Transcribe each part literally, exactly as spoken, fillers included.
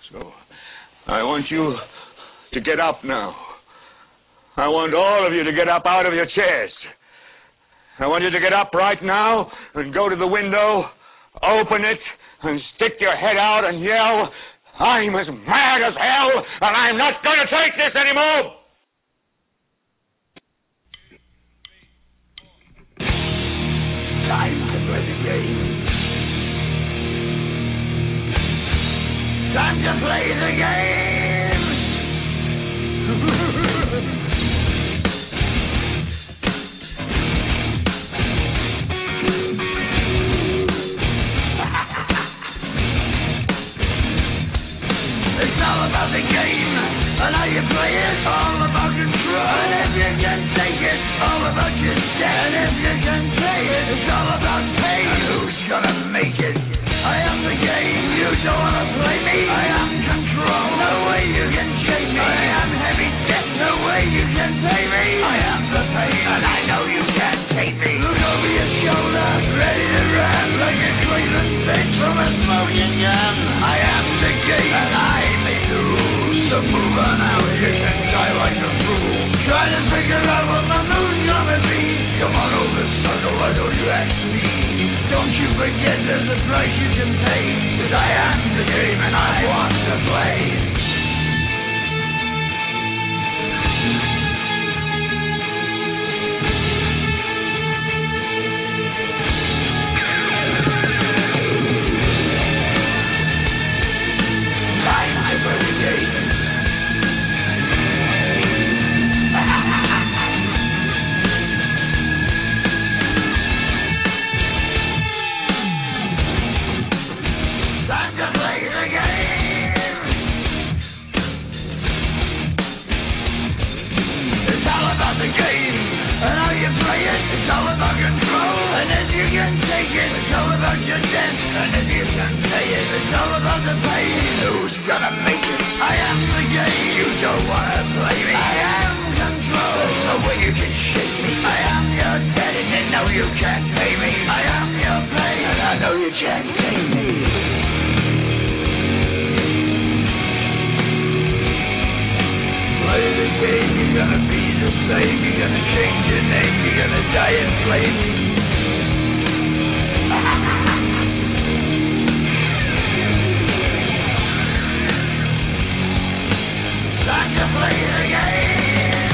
So I want you to get up now. I want all of you to get up out of your chairs. I want you to get up right now and go to the window, open it, and stick your head out and yell, I'm as mad as hell, and I'm not going to take this anymore! Time to play the game. Time to play the game! It's all about the game, and how you play it, all about control. And if you can take it, all about your debt. And if you can pay it, it's all about pain. And who's gonna make it? I am the game, you don't wanna play me. I am control, no way you can shake me. I am heavy debt, no way you can pay me. I am the pain, and I know you can't take me. Look over your shoulder, ready to run like a Cleveland bitch from a smoking gun. I am the game, and I may lose. So move on out, you can die like a fool. Try to figure out what the moon's gonna be. Come on over, sucker, why don't you ask me? Don't you forget there's a price you can pay. Cause I am the game and I want to play. Time to play the game. Time to play the game. It's all about the game, and how you play it. It's all about control, and if you can take it, it's all about your debt. And if you can pay it, it's all about the pain. Who's gonna make it? I am the game. You don't wanna play me. I am control. There's no way you can shake me. I am your debt, and you know you can't pay me. I am your pain, and I know you can't take me. Play the game, you're gonna be the same. You're gonna change your name. You're gonna die in flames. Time to play the game.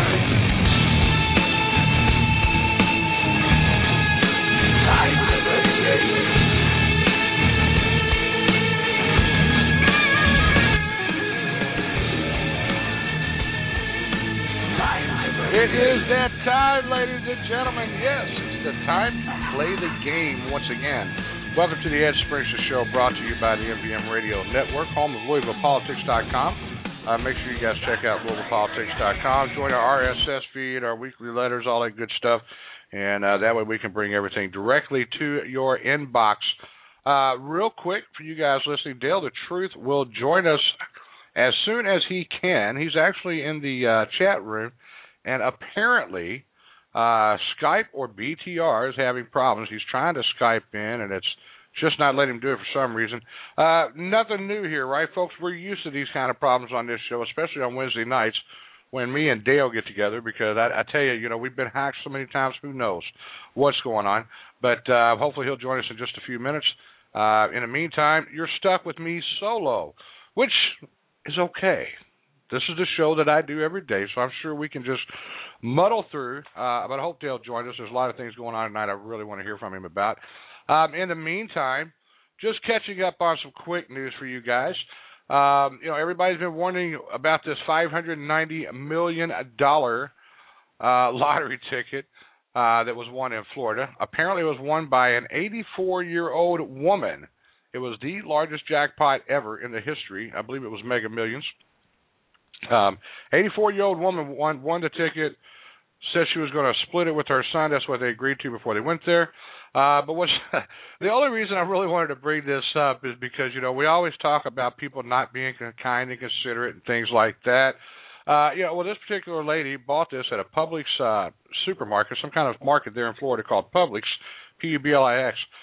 Time to play the game. It is that time, ladies and gentlemen. Yes, it's the time to play the game once again. Welcome to the Ed Springer Show, brought to you by the M V M Radio Network, home of Louisville Politics dot com. Uh, make sure you guys check out Louisville Politics dot com. Join our R S S feed, our weekly letters, all that good stuff. And uh, that way we can bring everything directly to your inbox. Uh, real quick, for you guys listening, Dale the Truth will join us as soon as he can. He's actually in the uh, chat room. And apparently, uh, Skype or B T R is having problems. He's trying to Skype in, and it's just not letting him do it for some reason. Uh, nothing new here, right, folks? We're used to these kind of problems on this show, especially on Wednesday nights when me and Dale get together, because I, I tell you, you know, we've been hacked so many times, who knows what's going on. But uh, hopefully he'll join us in just a few minutes. Uh, in the meantime, you're stuck with me solo, which is okay. This is the show that I do every day, so I'm sure we can just muddle through. Uh, but I hope Dale joins us. There's a lot of things going on tonight I really want to hear from him about. Um, in the meantime, just catching up on some quick news for you guys. Um, you know, everybody's been wondering about this five hundred ninety million dollars uh, lottery ticket uh, that was won in Florida. Apparently it was won by an eighty-four-year-old woman. It was the largest jackpot ever in the history. I believe it was Mega Millions. Um, eighty-four-year-old woman won, won the ticket, said she was going to split it with her son. That's what they agreed to before they went there. Uh, but what's the only reason I really wanted to bring this up is because, you know, we always talk about people not being kind and considerate and things like that. Uh, you know, well, this particular lady bought this at a Publix uh, supermarket, some kind of market there in Florida called Publix, P U B L I X.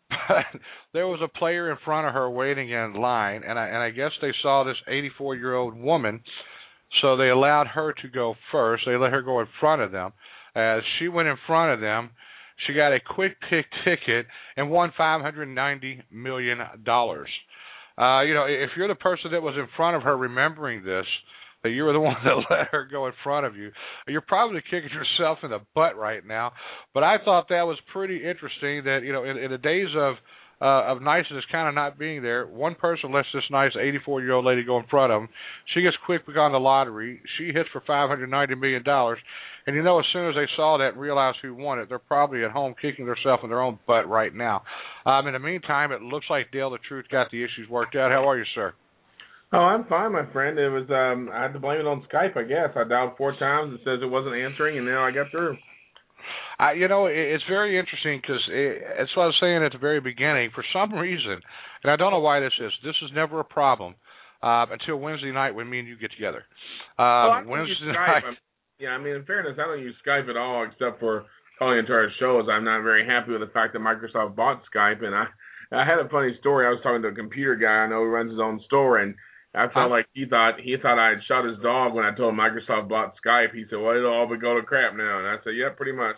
but there was a player in front of her waiting in line, and I, and I guess they saw this eighty-four-year-old woman, so they allowed her to go first. They let her go in front of them. As she went in front of them, she got a quick pick ticket and won five hundred ninety million dollars. Uh, you know, if you're the person that was in front of her remembering this, that you were the one that let her go in front of you, you're probably kicking yourself in the butt right now. But I thought that was pretty interesting that, you know, in, in the days of uh, of niceness kind of not being there, one person lets this nice eighty-four-year-old lady go in front of them. She gets quick pick on the lottery. She hits for five hundred ninety million dollars. And, you know, as soon as they saw that and realized who won it, they're probably at home kicking themselves in their own butt right now. Um, in the meantime, it looks like Dale the Truth got the issues worked out. How are you, sir? Oh, I'm fine, my friend. It was um, I had to blame it on Skype, I guess. I dialed four times. It says it wasn't answering, and now I got through. Uh, you know, it, it's very interesting because it, it's what I was saying at the very beginning. For some reason, and I don't know why this is, this is never a problem uh, until Wednesday night when me and you get together. Um, well, Wednesday night. I'm, yeah, I mean, in fairness, I don't use Skype at all except for calling into our shows. I'm not very happy with the fact that Microsoft bought Skype, and I, I had a funny story. I was talking to a computer guy I know who runs his own store, and I felt like he thought he thought I had shot his dog when I told him Microsoft bought Skype. He said, well, it'll all but go to crap now. And I said, yeah, pretty much.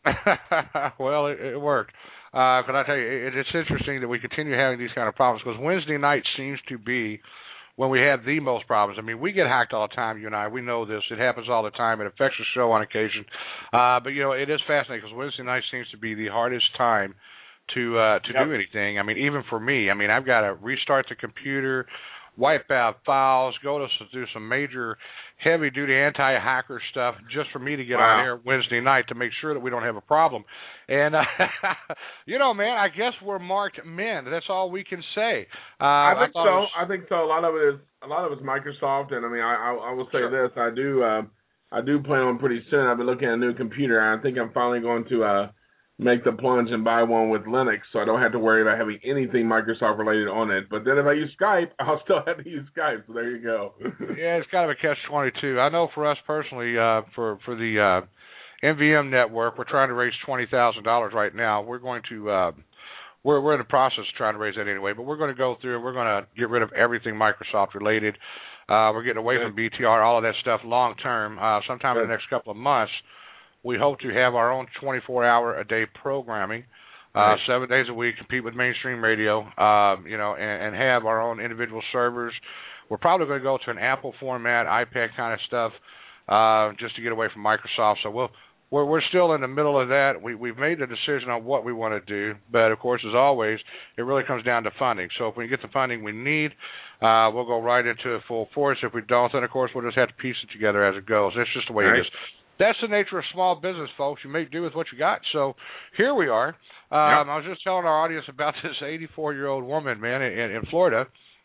well, it, it worked. Uh, but I tell you, it, it's interesting that we continue having these kind of problems because Wednesday night seems to be when we have the most problems. I mean, we get hacked all the time, you and I. We know this. It happens all the time. It affects the show on occasion. Uh, but, you know, it is fascinating because Wednesday night seems to be the hardest time to uh, to yep. do anything. I mean, even for me. I mean, I've got to restart the computer, wipe out files, go to do some major heavy-duty anti-hacker stuff just for me to get wow. on air Wednesday night to make sure that we don't have a problem. And, uh, you know, man, I guess we're marked men. That's all we can say. Uh, I think I so. was... I think so. A lot of it is a lot of it's Microsoft, and I mean, I, I, I will say sure. this: I do, uh, I do plan on pretty soon. I've been looking at a new computer. I think I'm finally going to uh, make the plunge and buy one with Linux, so I don't have to worry about having anything Microsoft related on it. But then if I use Skype, I'll still have to use Skype. So there you go. Yeah, it's kind of a catch twenty-two. I know for us personally, uh, for for the uh, M V M network, we're trying to raise twenty thousand dollars right now. We're going to uh, we're we're in the process of trying to raise that anyway. But we're going to go through. We're going to get rid of everything Microsoft related. Uh, we're getting away Good. from B T R, all of that stuff long term. Uh, sometime Good. in the next couple of months, we hope to have our own twenty-four hour a day programming, uh, right. seven days a week, compete with mainstream radio, uh, you know, and, and have our own individual servers. We're probably going to go to an Apple format, iPad kind of stuff, uh, just to get away from Microsoft. So we'll, we're we're still in the middle of that. We we've made the decision on what we want to do, but of course, as always, it really comes down to funding. So if we get the funding we need, uh, we'll go right into it full force. If we don't, then of course we'll just have to piece it together as it goes. That's just the way right. it is. That's the nature of small business, folks. You make do with what you got. So here we are. Um, yep. I was just telling our audience about this eighty-four-year-old woman, man, in, in Florida,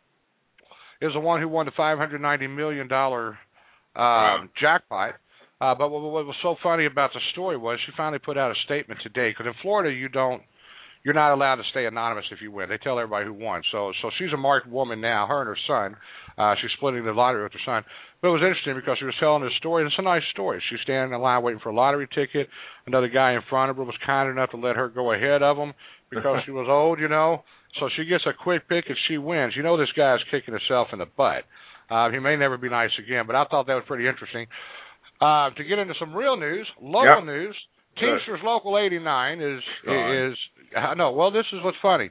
is the one who won the five hundred ninety million dollars um, wow. jackpot. Uh, but what, what was so funny about the story was she finally put out a statement today, because in Florida you don't, you're not allowed to stay anonymous if you win. They tell everybody who won. So, so she's a marked woman now. Her and her son. Uh, she's splitting the lottery with her son. But it was interesting because she was telling this story, and it's a nice story. She's standing in line waiting for a lottery ticket. Another guy in front of her was kind enough to let her go ahead of him because she was old, you know. So she gets a quick pick and she wins. You know this guy is kicking himself in the butt. Uh, he may never be nice again, but I thought that was pretty interesting. Uh, to get into some real news, local yep. news, Teamsters Local eighty-nine is, is, I know, well, this is what's funny.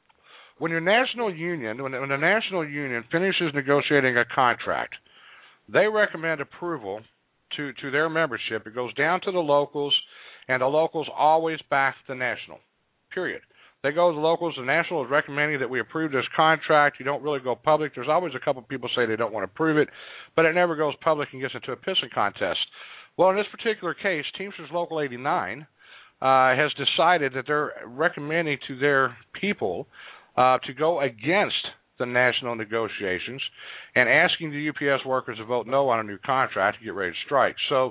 When your national union, when, when the national union finishes negotiating a contract, they recommend approval to, to their membership. It goes down to the locals, and the locals always back the national, period. They go to the locals. The national is recommending that we approve this contract. You don't really go public. There's always a couple of people say they don't want to approve it, but it never goes public and gets into a pissing contest. Well, in this particular case, Teamsters Local eighty-nine uh, has decided that they're recommending to their people uh, to go against the national negotiations and asking the U P S workers to vote no on a new contract to get ready to strike. So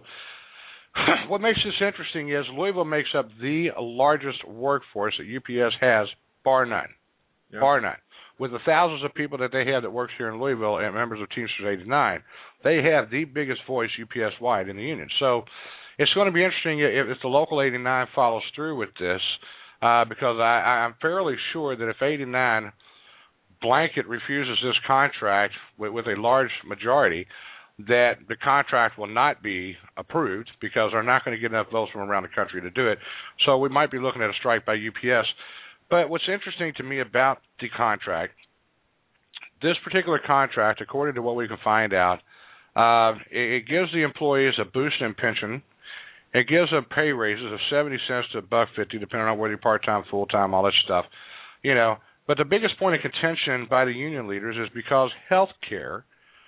what makes this interesting is Louisville makes up the largest workforce that U P S has, bar none, yeah. bar none. With the thousands of people that they have that works here in Louisville and members of Teamsters eighty-nine, they have the biggest voice U P S-wide in the union. So it's going to be interesting if, if the Local eighty-nine follows through with this. uh, because I, I'm fairly sure that if eighty-nine blanket refuses this contract with, with a large majority, that the contract will not be approved because they're not going to get enough votes from around the country to do it. So we might be looking at a strike by U P S. But what's interesting to me about the contract, this particular contract, according to what we can find out, uh, it, it gives the employees a boost in pension. It gives them pay raises of seventy cents to a buck fifty, depending on whether you're part-time, full-time, all that stuff. You know, but the biggest point of contention by the union leaders is because health care,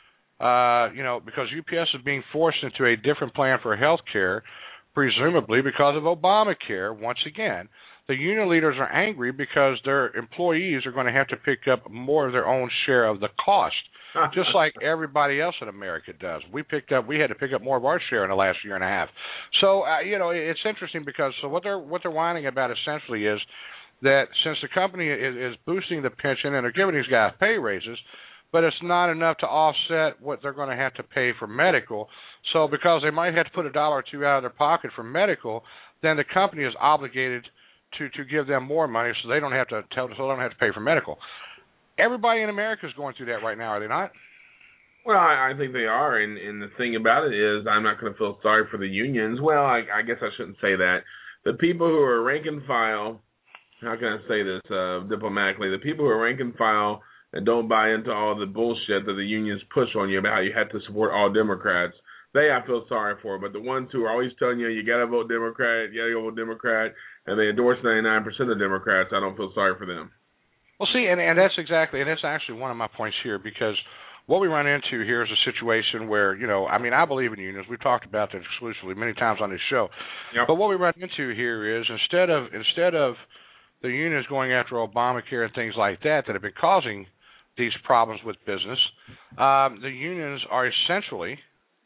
uh, you know, because U P S is being forced into a different plan for health care, presumably because of Obamacare, once again. The union leaders are angry because their employees are going to have to pick up more of their own share of the cost, just like everybody else in America does. We picked up, we had to pick up more of our share in the last year and a half. So, uh, you know, it's interesting because so what they're what they're whining about essentially is that since the company is, is boosting the pension and they're giving these guys pay raises, but it's not enough to offset what they're going to have to pay for medical. So because they might have to put a dollar or two out of their pocket for medical, then the company is obligated to, to give them more money so they don't have to tell, so they don't have to pay for medical. Everybody in America is going through that right now, are they not? Well, I, I think they are, and, and the thing about it is I'm not going to feel sorry for the unions. Well, I, I guess I shouldn't say that. The people who are rank and file, how can I say this uh, diplomatically, the people who are rank and file and don't buy into all the bullshit that the unions push on you about how you have to support all Democrats, they I feel sorry for. But the ones who are always telling you you got to vote Democrat, you got to go vote Democrat, and they endorse ninety-nine percent of Democrats, I don't feel sorry for them. Well, see, and, and that's exactly, and that's actually one of my points here, because what we run into here is a situation where, you know, I mean, I believe in unions. We've talked about that exclusively many times on this show. Yep. But what we run into here is instead of instead of the unions going after Obamacare and things like that that have been causing these problems with business, um, the unions are essentially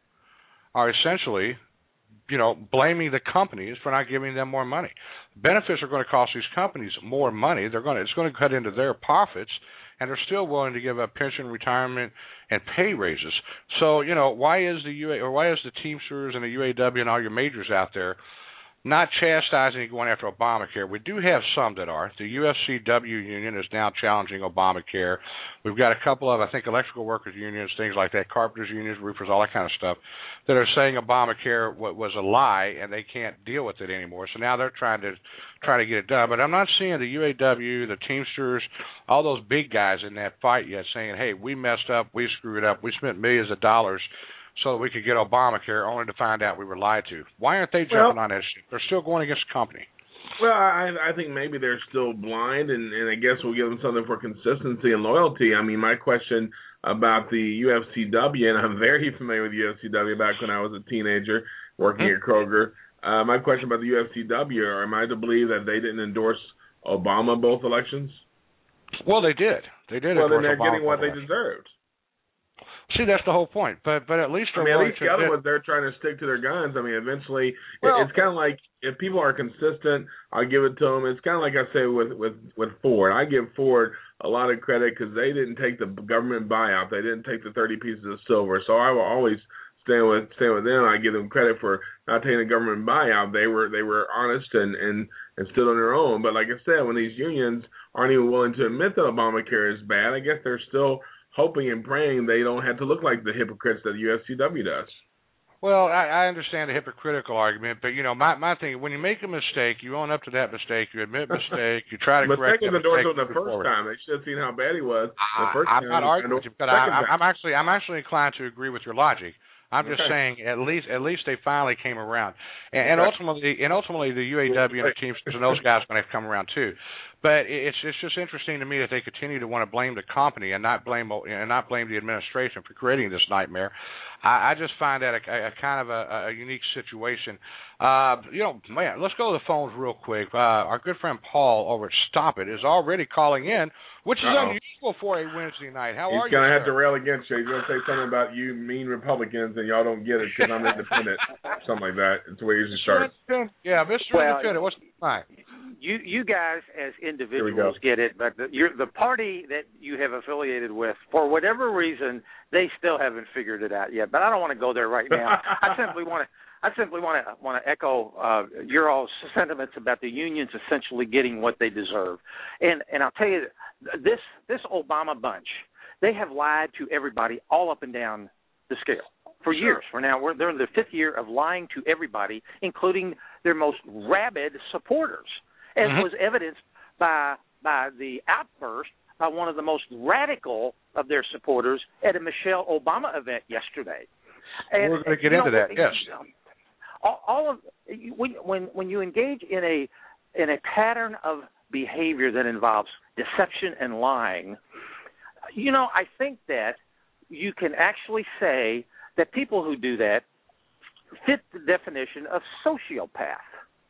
are essentially, you know, blaming the companies for not giving them more money. Benefits are going to cost these companies more money. They're going to, it's going to cut into their profits, and they're still willing to give up pension, retirement, and pay raises. So, you know, why is the U A or why is the Teamsters and the U A W and all your majors out there not chastising and going after Obamacare? We do have some that are. The U F C W union is now challenging Obamacare. We've got a couple of, I think, electrical workers unions, things like that, carpenters unions, roofers, all that kind of stuff, that are saying Obamacare was a lie and they can't deal with it anymore. So now they're trying to try to get it done. But I'm not seeing the U A W, the Teamsters, all those big guys in that fight yet saying, hey, we messed up, we screwed up, we spent millions of dollars so that we could get Obamacare, only to find out we were lied to. Why aren't they jumping well, on that shit? They're still going against the company. Well, I, I think maybe they're still blind, and, and I guess we'll give them something for consistency and loyalty. I mean, my question about the U F C W, and I'm very familiar with U F C W back when I was a teenager working mm-hmm. at Kroger. Uh, my question about the U F C W, am I to believe that they didn't endorse Obama both elections? Well, they did. They did. Well, then they're Obama getting what they elections. deserved. See, that's the whole point. But but at least I mean, at least the other ones, they're trying to stick to their guns. I mean, eventually, well, it's kind of like if people are consistent, I'll give it to them. It's kind of like I say with with with Ford. I give Ford a lot of credit because they didn't take the government buyout. They didn't take the thirty pieces of silver. So I will always stand with stand with them. I give them credit for not taking the government buyout. They were they were honest and and and stood on their own. But like I said, when these unions aren't even willing to admit that Obamacare is bad, I guess they're still hoping and praying they don't have to look like the hypocrites that the U F C W does. Well, I, I understand the hypocritical argument, but, you know, my, my thing, when you make a mistake, you own up to that mistake, you admit mistake, you try to correct that mistake. Mistake was the first forward. time. They should have seen how bad he was the first I, I'm time. not arguing with you, but I, I'm actually I'm actually inclined to agree with your logic. I'm just okay. saying, at least at least they finally came around, and, and okay. ultimately, and ultimately, the U A W and the Teamsters and those guys are going to come around too. But it's it's just interesting to me that they continue to want to blame the company and not blame and not blame the administration for creating this nightmare. I, I just find that a, a, a kind of a, a unique situation. Uh, you know, man, let's go to the phones real quick. Uh, our good friend Paul over at Stop It is already calling in, which is Uh-oh. unusual for a Wednesday night. How He's are you? He's going to have sir? to rail against you. He's going to say something about you mean Republicans and y'all don't get it because I'm independent. Something like that. It's the way he usually starts. Yeah, Mister Well, Independent, what's the time? You you guys as individuals get it, but the, you're, the party that you have affiliated with, for whatever reason, they still haven't figured it out yet. But I don't want to go there right now. I simply want to I simply want to want to echo uh, your all's sentiments about the unions essentially getting what they deserve, and and I'll tell you this this Obama bunch, they have lied to everybody all up and down the scale for sure. years. For now, we're they're in their fifth year of lying to everybody, including their most rabid supporters, as mm-hmm. was evidenced by by the outburst by one of the most radical of their supporters at a Michelle Obama event yesterday. And, we're going to get you into know, that. Yes. All, all of when when when you engage in a in a pattern of behavior that involves deception and lying, you know, I think that you can actually say that people who do that fit the definition of sociopath.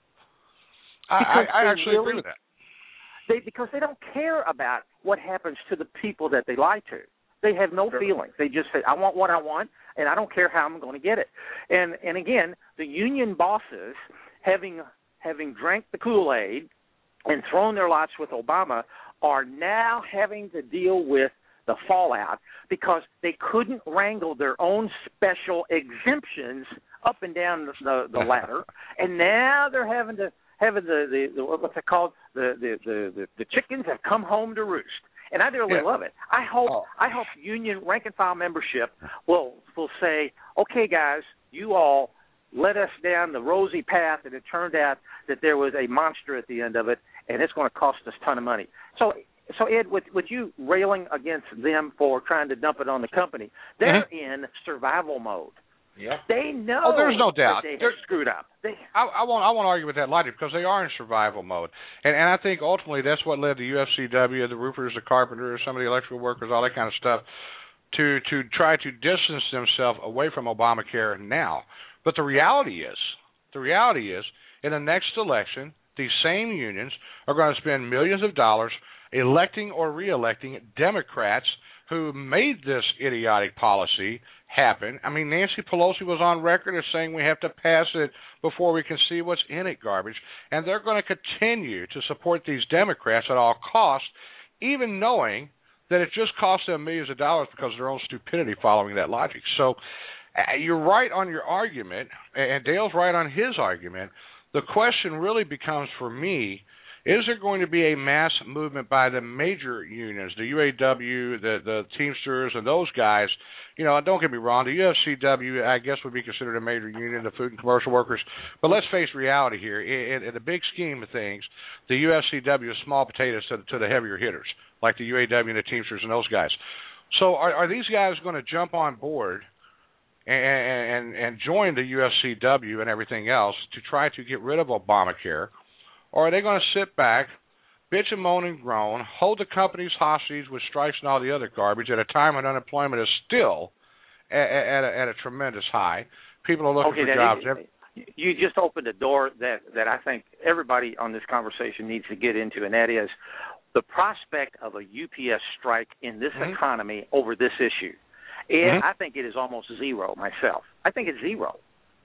I, I, I actually really, agree with that. They, because they don't care about what happens to the people that they lie to. They have no feelings. They just say, I want what I want, and I don't care how I'm going to get it. And and again, the union bosses, having having drank the Kool-Aid and thrown their lots with Obama, are now having to deal with the fallout because they couldn't wrangle their own special exemptions up and down the, the, the ladder, and now they're having to having the, the, the what's it called the the, the the the chickens have come home to roost. And I really yeah. love it. I hope oh. I hope union rank and file membership will will say, okay, guys, you all led us down the rosy path, and it turned out that there was a monster at the end of it, and it's going to cost us a ton of money. So, so Ed, with with you railing against them for trying to dump it on the company, they're mm-hmm. in survival mode. Yeah. They know. Oh, there's no doubt. That they They're, have screwed up. They, I, I won't. I won't argue with that logic because they are in survival mode, and and I think ultimately that's what led the U F C W, the roofers, the carpenters, some of the electrical workers, all that kind of stuff, to to try to distance themselves away from Obamacare now. But the reality is, the reality is, in the next election, these same unions are going to spend millions of dollars electing or re-electing Democrats who made this idiotic policy happen. I mean, Nancy Pelosi was on record as saying we have to pass it before we can see what's in it garbage, and they're going to continue to support these Democrats at all costs, even knowing that it just costs them millions of dollars because of their own stupidity following that logic. So uh, you're right on your argument, and Dale's right on his argument. The question really becomes for me, is there going to be a mass movement by the major unions, the U A W, the, the Teamsters, and those guys? You know, don't get me wrong, the U F C W, I guess, would be considered a major union, the food and commercial workers. But let's face reality here. In, in the big scheme of things, the U F C W is small potatoes to, to the heavier hitters, like the U A W and the Teamsters and those guys. So are, are these guys going to jump on board and, and, and join the U F C W and everything else to try to get rid of Obamacare? Or are they going to sit back, bitch and moan and groan, hold the companies hostage with strikes and all the other garbage at a time when unemployment is still at, at, a, at a tremendous high? People are looking okay, for jobs. Is, you just opened a door that, that I think everybody on this conversation needs to get into, and that is the prospect of a U P S strike in this mm-hmm. economy over this issue. And mm-hmm. I think it is almost zero myself. I think it's zero.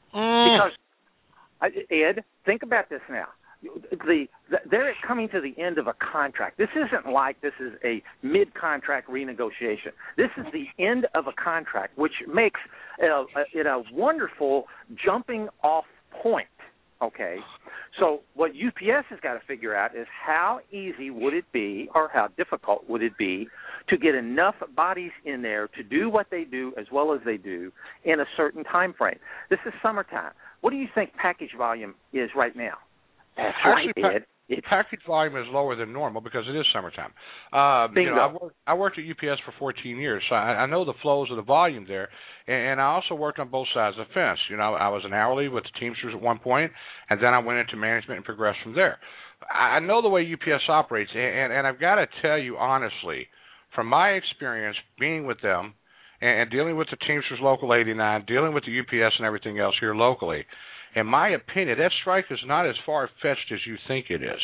Mm. Because, Ed, think about this now. The, the they're coming to the end of a contract. This isn't like this is a mid-contract renegotiation. This is the end of a contract, which makes it a, it a wonderful jumping-off point, okay? So what U P S has got to figure out is how easy would it be or how difficult would it be to get enough bodies in there to do what they do as well as they do in a certain time frame. This is summertime. What do you think package volume is right now? That's Actually, right, Ed. It's, package volume is lower than normal because it is summertime. Um, Bingo. You know, I worked, I worked at U P S for fourteen years, so I, I know the flows of the volume there, and, and I also worked on both sides of the fence. You know, I was an hourly with the Teamsters at one point, and then I went into management and progressed from there. I know the way U P S operates, and, and, and I've got to tell you honestly, from my experience being with them and, and dealing with the Teamsters Local eighty-nine, dealing with the U P S and everything else here locally, in my opinion, that strike is not as far-fetched as you think it is.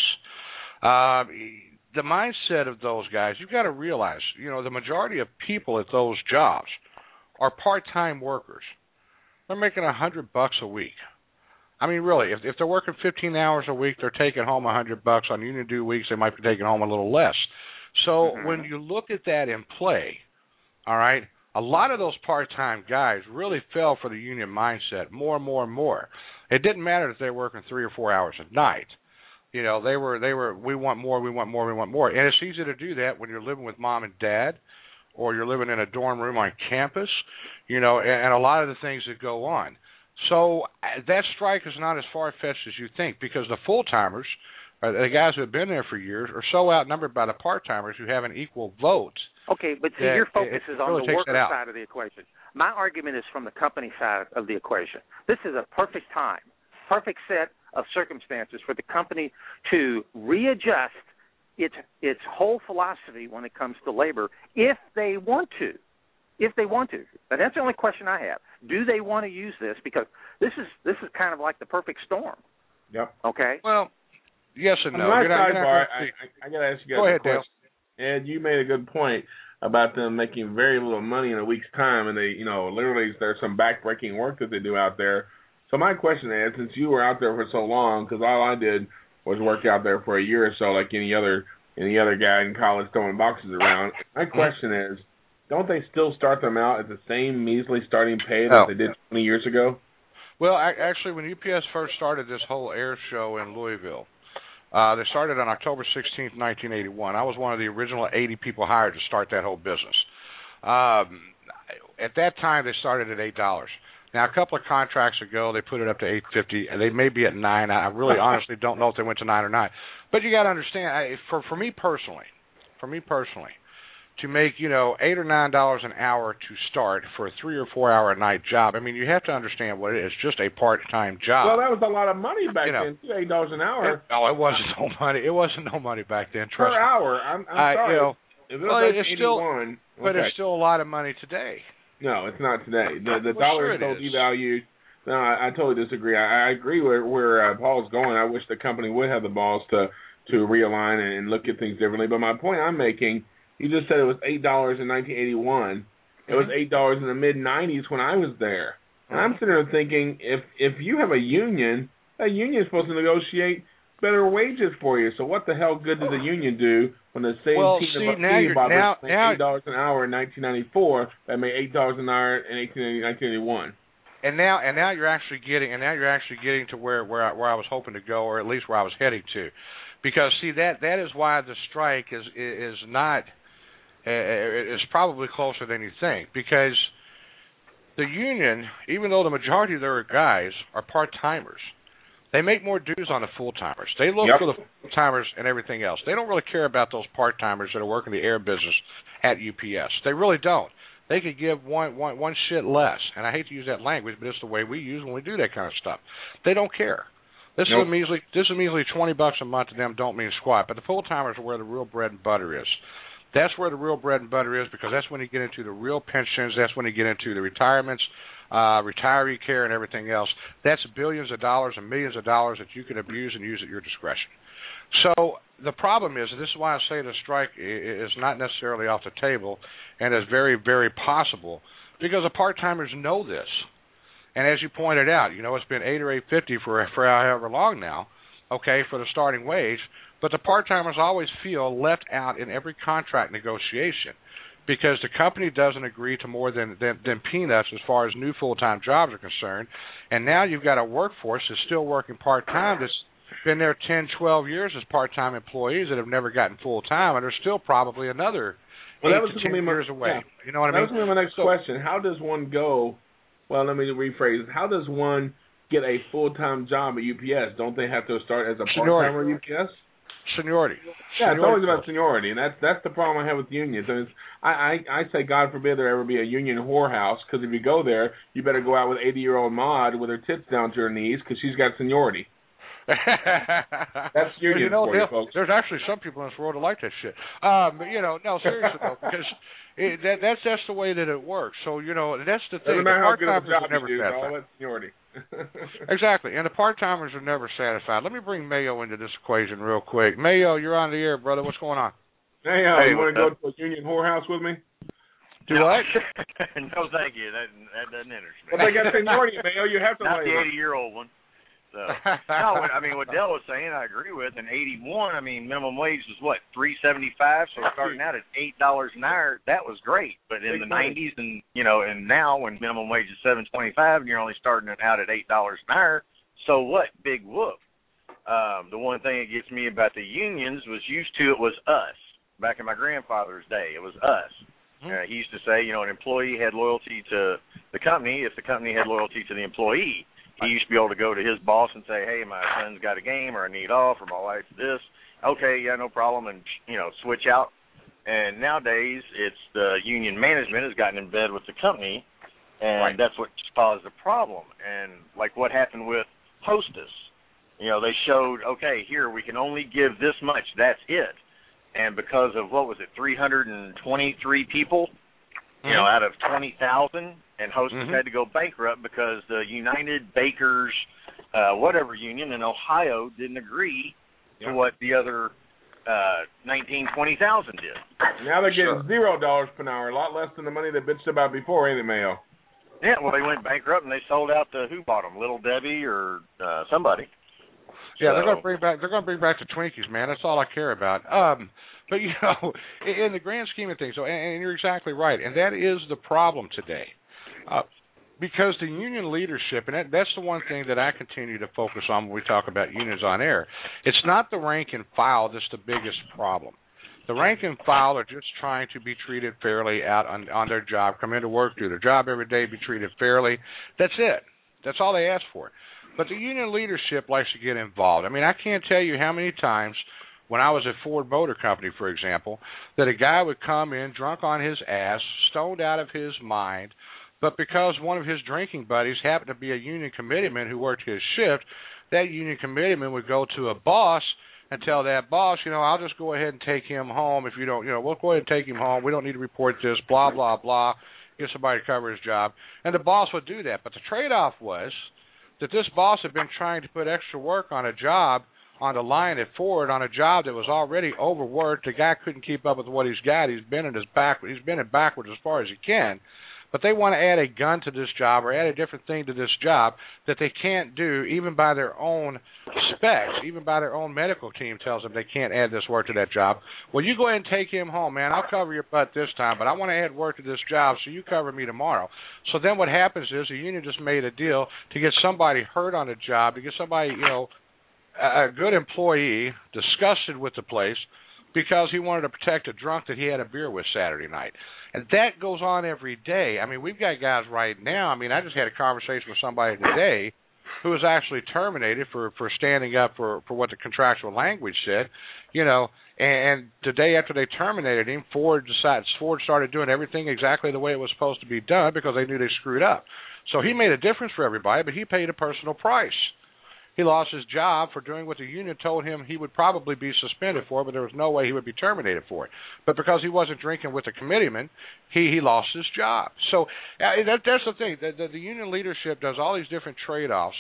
Uh, the mindset of those guys, you've got to realize, you know, the majority of people at those jobs are part-time workers. They're making a hundred bucks a week. I mean, really, if, if they're working fifteen hours a week, they're taking home a hundred bucks. On union due weeks, they might be taking home a little less. So mm-hmm. when you look at that in play, all right, a lot of those part-time guys really fell for the union mindset more and more and more. It didn't matter if they were working three or four hours a night. You know, they were, they were, we want more, we want more, we want more. And it's easy to do that when you're living with mom and dad, or you're living in a dorm room on campus, you know, and, and a lot of the things that go on. So that strike is not as far-fetched as you think, because the full-timers, uh, the guys who have been there for years, are so outnumbered by the part-timers who have an equal vote. Okay, but see, your focus it, it is on really the worker out. side of the equation. My argument is from the company side of the equation. This is a perfect time, perfect set of circumstances for the company to readjust its its whole philosophy when it comes to labor, if they want to. If they want to. But that's the only question I have. Do they want to use this? Because this is this is kind of like the perfect storm. Yep. Okay? Well, yes and no. On my You're not, sidebar, you're not I, I, I got to ask you guys Go a ahead, question. Dale. Ed, you made a good point about them making very little money in a week's time, and they, you know, literally there's some backbreaking work that they do out there. So my question is, since you were out there for so long, because all I did was work out there for a year or so, like any other any other guy in college throwing boxes around. My question is, don't they still start them out at the same measly starting pay that oh. they did twenty years ago? Well, I, actually, when U P S first started this whole air show in Louisville, uh, they started on October sixteenth, nineteen eighty-one. I was one of the original eighty people hired to start that whole business. Um, at that time, they started at eight dollars. Now, a couple of contracts ago, they put it up to eight fifty, and they may be at nine. I really honestly don't know if they went to nine or nine. But you got to understand, I, for for me personally, for me personally, to make, you know, eight or nine dollars an hour to start for a three or four hour a night job, I mean, you have to understand what it is. Just a part time job. Well, that was a lot of money back you know, then. Too, eight dollars an hour. It, oh, it wasn't no money. It wasn't no money back then. Trust per me. hour. I'm, I'm I, sorry. You know, if it well, was it's still, eighty-one, but okay. it's still a lot of money today. No, it's not today. The the well, dollar sure is so is. devalued. No, I, I totally disagree. I, I agree where where uh, Paul's going. I wish the company would have the balls to to realign and, and look at things differently. But my point I'm making, you just said it was eight dollars in nineteen eighty-one. It Mm-hmm. was eight dollars in the mid nineties when I was there. And I'm sitting there thinking, if if you have a union, that union is supposed to negotiate better wages for you. So what the hell good did the union do when the same well, team see, of now you're, now, made now, eight dollars an hour in nineteen ninety-four that made eight dollars an hour in nineteen eighty-one? And now, and now you're actually getting, and now you're actually getting to where where I, where I was hoping to go, or at least where I was heading to, because see that that is why the strike is is not uh, is probably closer than you think, because the union, even though the majority of their guys are part timers, they make more dues on the full timers. They look Yep. for the full timers and everything else. They don't really care about those part timers that are working the air business at U P S. They really don't. They could give one, one, one shit less. And I hate to use that language, but it's the way we use when we do that kind of stuff. They don't care. This Nope. is a measly this is a measly twenty bucks a month to them don't mean squat. But the full timers are where the real bread and butter is. That's where the real bread and butter is, because that's when you get into the real pensions. That's when you get into the retirements, uh, retiree care, and everything else. That's billions of dollars and millions of dollars that you can abuse and use at your discretion. So the problem is, and this is why I say the strike is not necessarily off the table, and is very, very possible, because the part-timers know this. And as you pointed out, you know, it's been eight or eight fifty for for however long now, okay, for the starting wage. But the part-timers always feel left out in every contract negotiation, because the company doesn't agree to more than, than, than peanuts as far as new full-time jobs are concerned. And now you've got a workforce that's still working part-time that's been there ten, twelve years as part-time employees that have never gotten full-time, and there's still probably another well, eight that was to ten my, years away. Yeah. You know what I that mean? That was going to be my next so, question. How does one go, well, let me rephrase, how does one get a full-time job at U P S? Don't they have to start as a part-timer at U P S? Seniority. Yeah, seniority it's always about seniority, and that's that's the problem I have with unions. And it's, I, I I say, God forbid there ever be a union whorehouse, because if you go there, you better go out with eighty-year-old Maud with her tits down to her knees, because she's got seniority. That's unions well, you know, for you, folks. There's actually some people in this world that like that shit. Um, but, you know, no, seriously though, because it, that, that's that's the way that it works. So you know, that's the thing. Doesn't matter the how good of a part-timers job are never you do, satisfied. all that seniority. Exactly, and the part-timers are never satisfied. Let me bring Mayo into this equation real quick. Mayo, you're on the air, brother. What's going on? Hey, uh, hey, you want to go up? to a union whorehouse with me? Do what? No, thank you. That that doesn't interest me. Well, they got seniority, Mayo. You have to Not like the eighty-year-old one. So, no, I mean, what Dell was saying, I agree with. In eighty-one, I mean, minimum wage was, what, three seventy-five? So starting out at eight dollars an hour, that was great. But in the nineties and, you know, and now when minimum wage is seven twenty-five and you're only starting it out at eight dollars an hour, so what? Big whoop. Um, the one thing that gets me about the unions was used to it was us. Back in my grandfather's day, it was us. Mm-hmm. Uh, he used to say, you know, an employee had loyalty to the company if the company had loyalty to the employee. He used to be able to go to his boss and say, hey, my son's got a game or I need off or my wife's this. Okay, yeah, no problem, and, you know, switch out. And nowadays it's the union management has gotten in bed with the company, and right. that's what caused the problem. And like what happened with Hostess, you know, they showed, okay, here, we can only give this much. That's it. And because of, what was it, three hundred twenty-three people, you mm-hmm. know, out of twenty thousand, and Hostess mm-hmm. had to go bankrupt because the United Bakers, uh, whatever union in Ohio didn't agree yeah. to what the other uh, nineteen, twenty thousand did. Now they're getting sure. zero dollars per hour, a lot less than the money they bitched about before, ain't it, Mayo? Yeah, well, they went bankrupt and they sold out to who bought them, Little Debbie or uh, somebody. Yeah, so. they're going to bring back. They're going to bring back the Twinkies, man. That's all I care about. Um, but you know, in the grand scheme of things, so and, and you're exactly right, and that is the problem today, uh, because the union leadership, and that, that's the one thing that I continue to focus on when we talk about unions on air. It's not the rank and file that's the biggest problem. The rank and file are just trying to be treated fairly out on, on their job, come into work, do their job every day, be treated fairly. That's it. That's all they ask for. But the union leadership likes to get involved. I mean, I can't tell you how many times when I was at Ford Motor Company, for example, that a guy would come in drunk on his ass, stoned out of his mind, but because one of his drinking buddies happened to be a union committeeman who worked his shift, that union committeeman would go to a boss and tell that boss, you know, I'll just go ahead and take him home if you don't, you know, we'll go ahead and take him home. We don't need to report this, blah, blah, blah, get somebody to cover his job. And the boss would do that. But the trade-off was that this boss had been trying to put extra work on a job on the line at Ford on a job that was already overworked. The guy couldn't keep up with what he's got. He's been in his back. He's been in backwards as far as he can. But they want to add a gun to this job or add a different thing to this job that they can't do even by their own specs, even by their own medical team tells them they can't add this work to that job. Well, you go ahead and take him home, man. I'll cover your butt this time, but I want to add work to this job, so you cover me tomorrow. So then what happens is the union just made a deal to get somebody hurt on the job, to get somebody, you know, a good employee disgusted with the place because he wanted to protect a drunk that he had a beer with Saturday night. And that goes on every day. I mean, we've got guys right now. I mean, I just had a conversation with somebody today who was actually terminated for, for standing up for, for what the contractual language said, you know, and the day after they terminated him, Ford decided, Ford started doing everything exactly the way it was supposed to be done because they knew they screwed up. So he made a difference for everybody, but he paid a personal price. He lost his job for doing what the union told him he would probably be suspended for, but there was no way he would be terminated for it. But because he wasn't drinking with the committeeman, he, he lost his job. So uh, that, that's the thing. The, the, the union leadership does all these different trade-offs,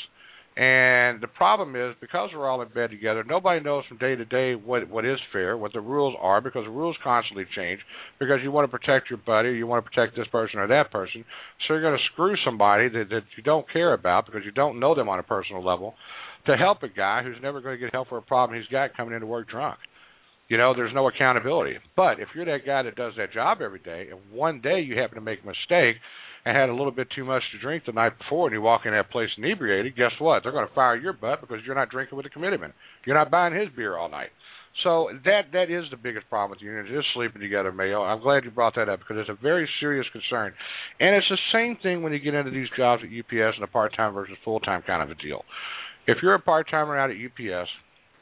and the problem is because we're all in bed together, nobody knows from day to day what, what is fair, what the rules are, because the rules constantly change, because you want to protect your buddy, you want to protect this person or that person, so you're going to screw somebody that, that you don't care about because you don't know them on a personal level, to help a guy who's never going to get help for a problem he's got coming into work drunk. You know, there's no accountability. But if you're that guy that does that job every day, and one day you happen to make a mistake and had a little bit too much to drink the night before and you walk in that place inebriated, guess what? They're going to fire your butt because you're not drinking with the committeeman. You're not buying his beer all night. So that that is the biggest problem with the unions, is sleeping together, Mayo. I'm glad you brought that up because it's a very serious concern. And it's the same thing when you get into these jobs at U P S and a part-time versus full-time kind of a deal. If you're a part-timer out at U P S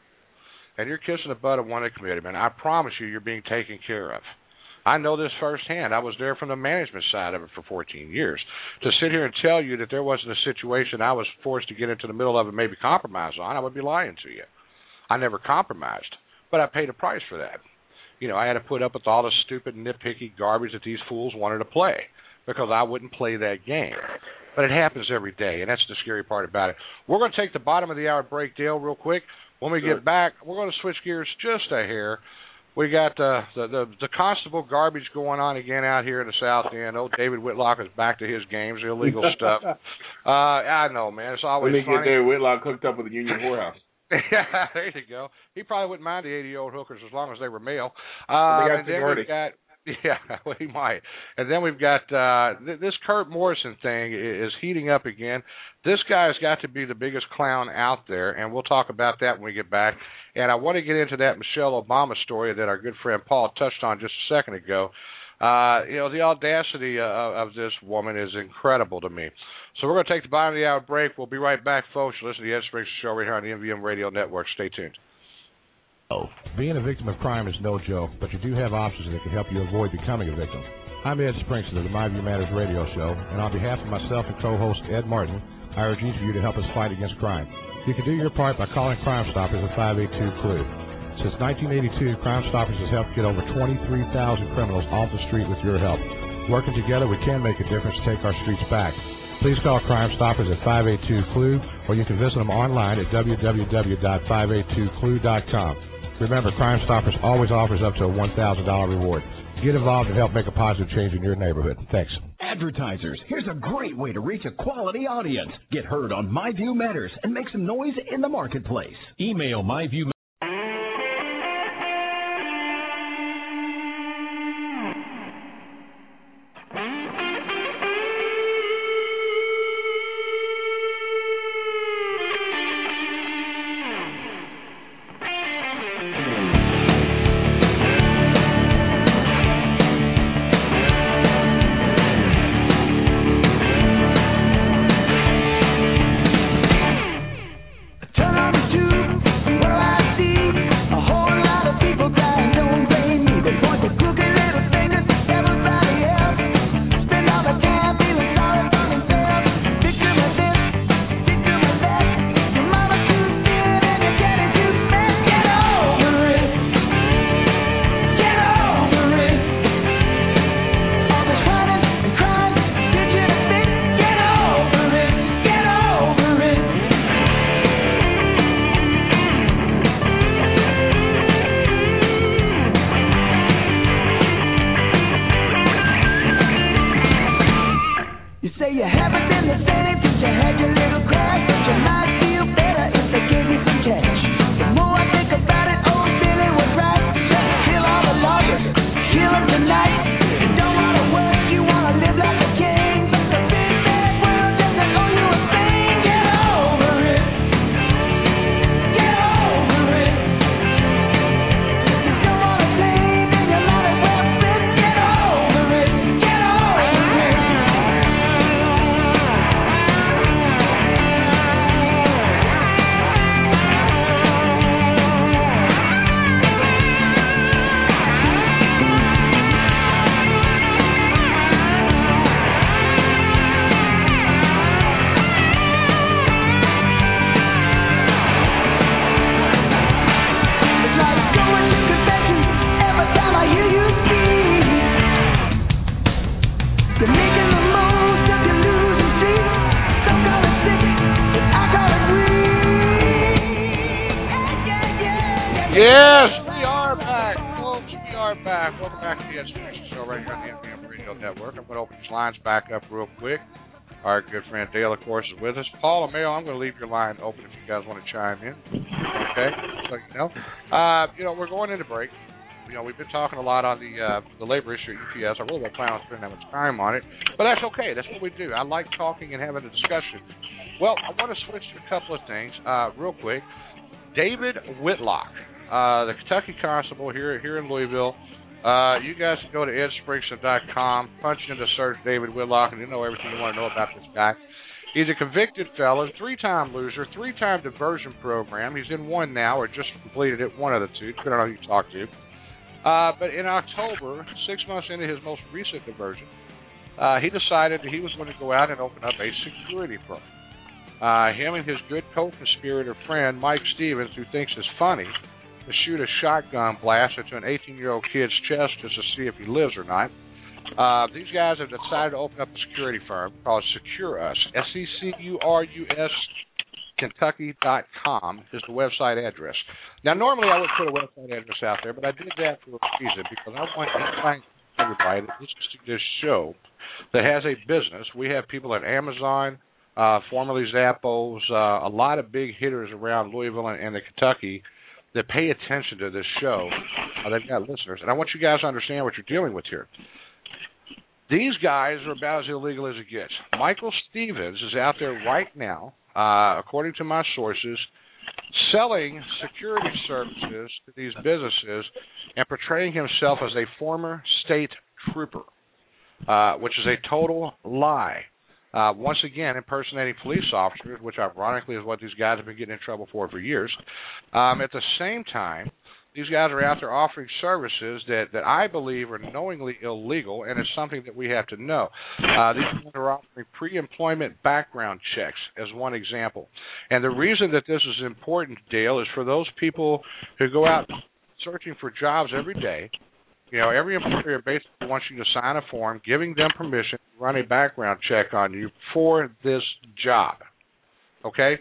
and you're kissing the butt of one of the committeemen, I promise you you're being taken care of. I know this firsthand. I was there from the management side of it for fourteen years. To sit here and tell you that there wasn't a situation I was forced to get into the middle of and maybe compromise on, I would be lying to you. I never compromised, but I paid a price for that. You know, I had to put up with all the stupid, nitpicky garbage that these fools wanted to play because I wouldn't play that game. But it happens every day, and that's the scary part about it. We're going to take the bottom of the hour break, Dale, real quick. When we sure. get back, we're going to switch gears just a hair. We got uh, the, the the constable garbage going on again out here in the South End. Oh, David Whitlock is back to his games, illegal stuff. Uh, I know, man. It's always funny. Let me funny. get there. Whitlock hooked up with a union whorehouse. Yeah, there you go. He probably wouldn't mind the eighty-year-old hookers as long as they were male. Uh, they got and then we've got, yeah, well, he might. And then we've got uh, th- this Kurt Morrison thing is heating up again. This guy's got to be the biggest clown out there, and we'll talk about that when we get back. And I want to get into that Michelle Obama story that our good friend Paul touched on just a second ago. Uh, you know, the audacity uh, of this woman is incredible to me. So we're going to take the bottom of the hour break. We'll be right back, folks. You listen to the Ed Springston Show right here on the M V M Radio Network. Stay tuned. Oh, being a victim of crime is no joke, but you do have options that can help you avoid becoming a victim. I'm Ed Springston of the My View Matters radio show, and on behalf of myself and co-host Ed Martin, I urge each of you to help us fight against crime. You can do your part by calling Crime Stoppers at five eight two, C L U E. Since nineteen eighty-two, Crime Stoppers has helped get over twenty-three thousand criminals off the street with your help. Working together, we can make a difference to take our streets back. Please call Crime Stoppers at five eight two, C L U E, or you can visit them online at w w w dot five eight two c l u e dot com. Remember, Crime Stoppers always offers up to a one thousand dollars reward. Get involved and help make a positive change in your neighborhood. Thanks. Advertisers, here's a great way to reach a quality audience. Get heard on My View Matters and make some noise in the marketplace. Email MyView. Yes, we are back, folks. We are back. Welcome back to the Ed Springston Show right here on the M V M Radio Network. I'm going to open these lines back up real quick. Our good friend Dale, of course, is with us. Paul and Mayo, I'm going to leave your line open if you guys want to chime in. Okay? So you know. Uh, you know, we're going into break. You know, we've been talking a lot on the uh, the labor issue at U P S. I really don't plan on spending that much time on it, but that's okay. That's what we do. I like talking and having a discussion. Well, I want to switch to a couple of things uh, real quick. David Whitlock, uh, the Kentucky Constable here here in Louisville. Uh, you guys can go to ed springston dot com, punch into search David Whitlock, and you know everything you want to know about this guy. He's a convicted felon, three-time loser, three-time diversion program. He's in one now, or just completed it, one of the two, depending on who you talk to. Uh, but in October, six months into his most recent diversion, uh, he decided that he was going to go out and open up a security firm. Uh, him and his good co-conspirator friend, Mike Stevens, who thinks it's funny to shoot a shotgun blast into an eighteen-year-old kid's chest just to see if he lives or not. Uh, these guys have decided to open up a security firm called Secure Us, S E C U R U S kentucky dot com is the website address. Now, normally I would put a website address out there, but I did that for a reason, because I want everybody that listens to this show that has a business. We have people at Amazon, uh, formerly Zappos, uh, a lot of big hitters around Louisville and, and the Kentucky that pay attention to this show. Uh, they've got listeners. And I want you guys to understand what you're dealing with here. These guys are about as illegal as it gets. Michael Stevens is out there right now, uh, according to my sources, selling security services to these businesses and portraying himself as a former state trooper, uh, which is a total lie. Uh, once again, impersonating police officers, which ironically is what these guys have been getting in trouble for for years. Um, at the same time, these guys are out there offering services that, that I believe are knowingly illegal, and it's something that we have to know. Uh, these guys are offering pre-employment background checks, as one example. And the reason that this is important, Dale, is for those people who go out searching for jobs every day. You know, every employer basically wants you to sign a form giving them permission to run a background check on you for this job. Okay?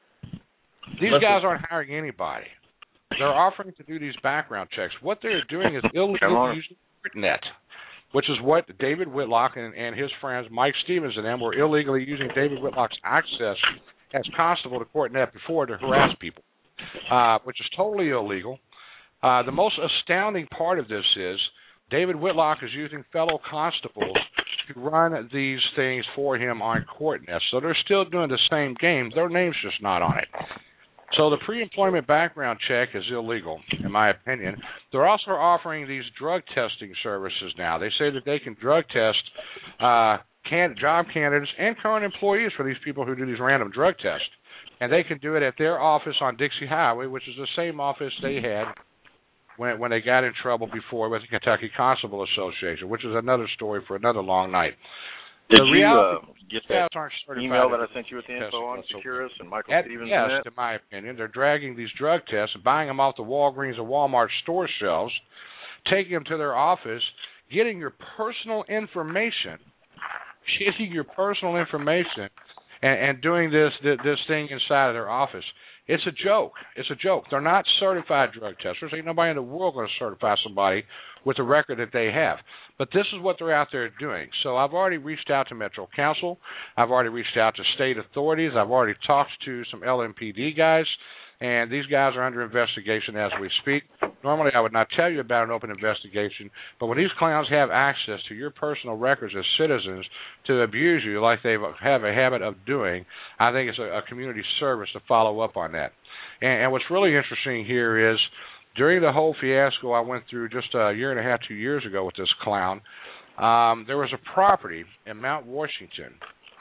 These guys aren't hiring anybody. They're offering to do these background checks. What they're doing is illegally using CourtNet, which is what David Whitlock and, and his friends, Mike Stevens and them, were illegally using David Whitlock's access as constable to CourtNet before to harass people, uh, which is totally illegal. Uh, the most astounding part of this is David Whitlock is using fellow constables to run these things for him on CourtNet. So they're still doing the same game. Their name's just not on it. So the pre-employment background check is illegal, in my opinion. They're also offering these drug testing services now. They say that they can drug test uh, can- job candidates and current employees for these people who do these random drug tests. And they can do it at their office on Dixie Highway, which is the same office they had when when they got in trouble before with the Kentucky Constable Association, which is another story for another long night. Did the you uh, get that email that I sent you with the info on Securus and Michael at Stevens? Yes, and that? in my opinion, they're dragging these drug tests and buying them off the Walgreens and Walmart store shelves, taking them to their office, getting your personal information, getting your personal information, and, and doing this, this this thing inside of their office. It's a joke. It's a joke. They're not certified drug testers. Ain't nobody in the world going to certify somebody with the record that they have. But this is what they're out there doing. So I've already reached out to Metro Council. I've already reached out to state authorities. I've already talked to some L M P D guys, and these guys are under investigation as we speak. Normally I would not tell you about an open investigation, but when these clowns have access to your personal records as citizens to abuse you like they have a habit of doing, I think it's a, a community service to follow up on that. And, and what's really interesting here is during the whole fiasco I went through just a year and a half, two years ago with this clown, um, there was a property in Mount Washington,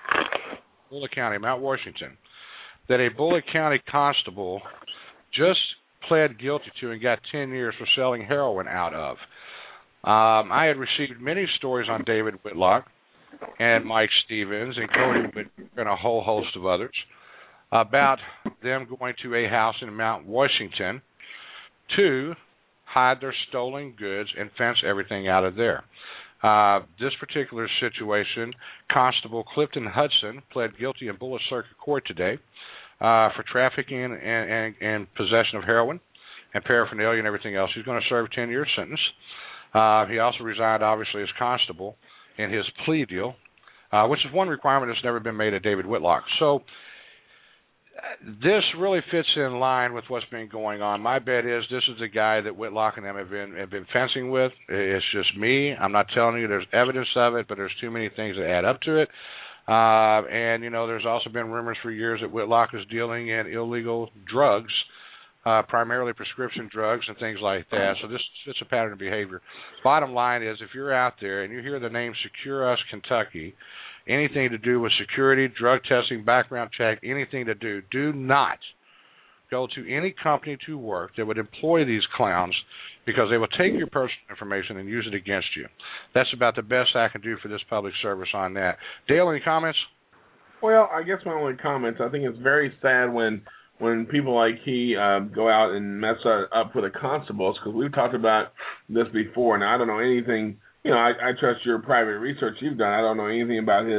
Bullitt County, Mount Washington, that a Bullitt County constable just pled guilty to and got ten years for selling heroin out of. Um, I had received many stories on David Whitlock and Mike Stevens and Cody Whitlock and a whole host of others about them going to a house in Mount Washington to hide their stolen goods and fence everything out of there. Uh, this particular situation, Constable Clifton Hudson pled guilty in Bullitt Circuit Court today uh, for trafficking and, and, and possession of heroin and paraphernalia and everything else. He's going to serve a ten-year sentence. Uh, he also resigned, obviously, as constable in his plea deal, uh, which is one requirement that's never been made of David Whitlock. So this really fits in line with what's been going on. My bet is this is the guy that Whitlock and them have been have been fencing with. It's just me. I'm not telling you there's evidence of it, but there's too many things that add up to it. Uh, and, you know, there's also been rumors for years that Whitlock is dealing in illegal drugs, uh, primarily prescription drugs and things like that. So this is a pattern of behavior. Bottom line is if you're out there and you hear the name Secure Us Kentucky, anything to do with security, drug testing, background check, anything to do, do not go to any company to work that would employ these clowns because they will take your personal information and use it against you. That's about the best I can do for this public service on that. Dale, any comments? Well, I guess my only comments, I think it's very sad when when people like he uh, go out and mess up with the constables, because we've talked about this before, and I don't know anything. You know, I, I trust your private research you've done. I don't know anything about his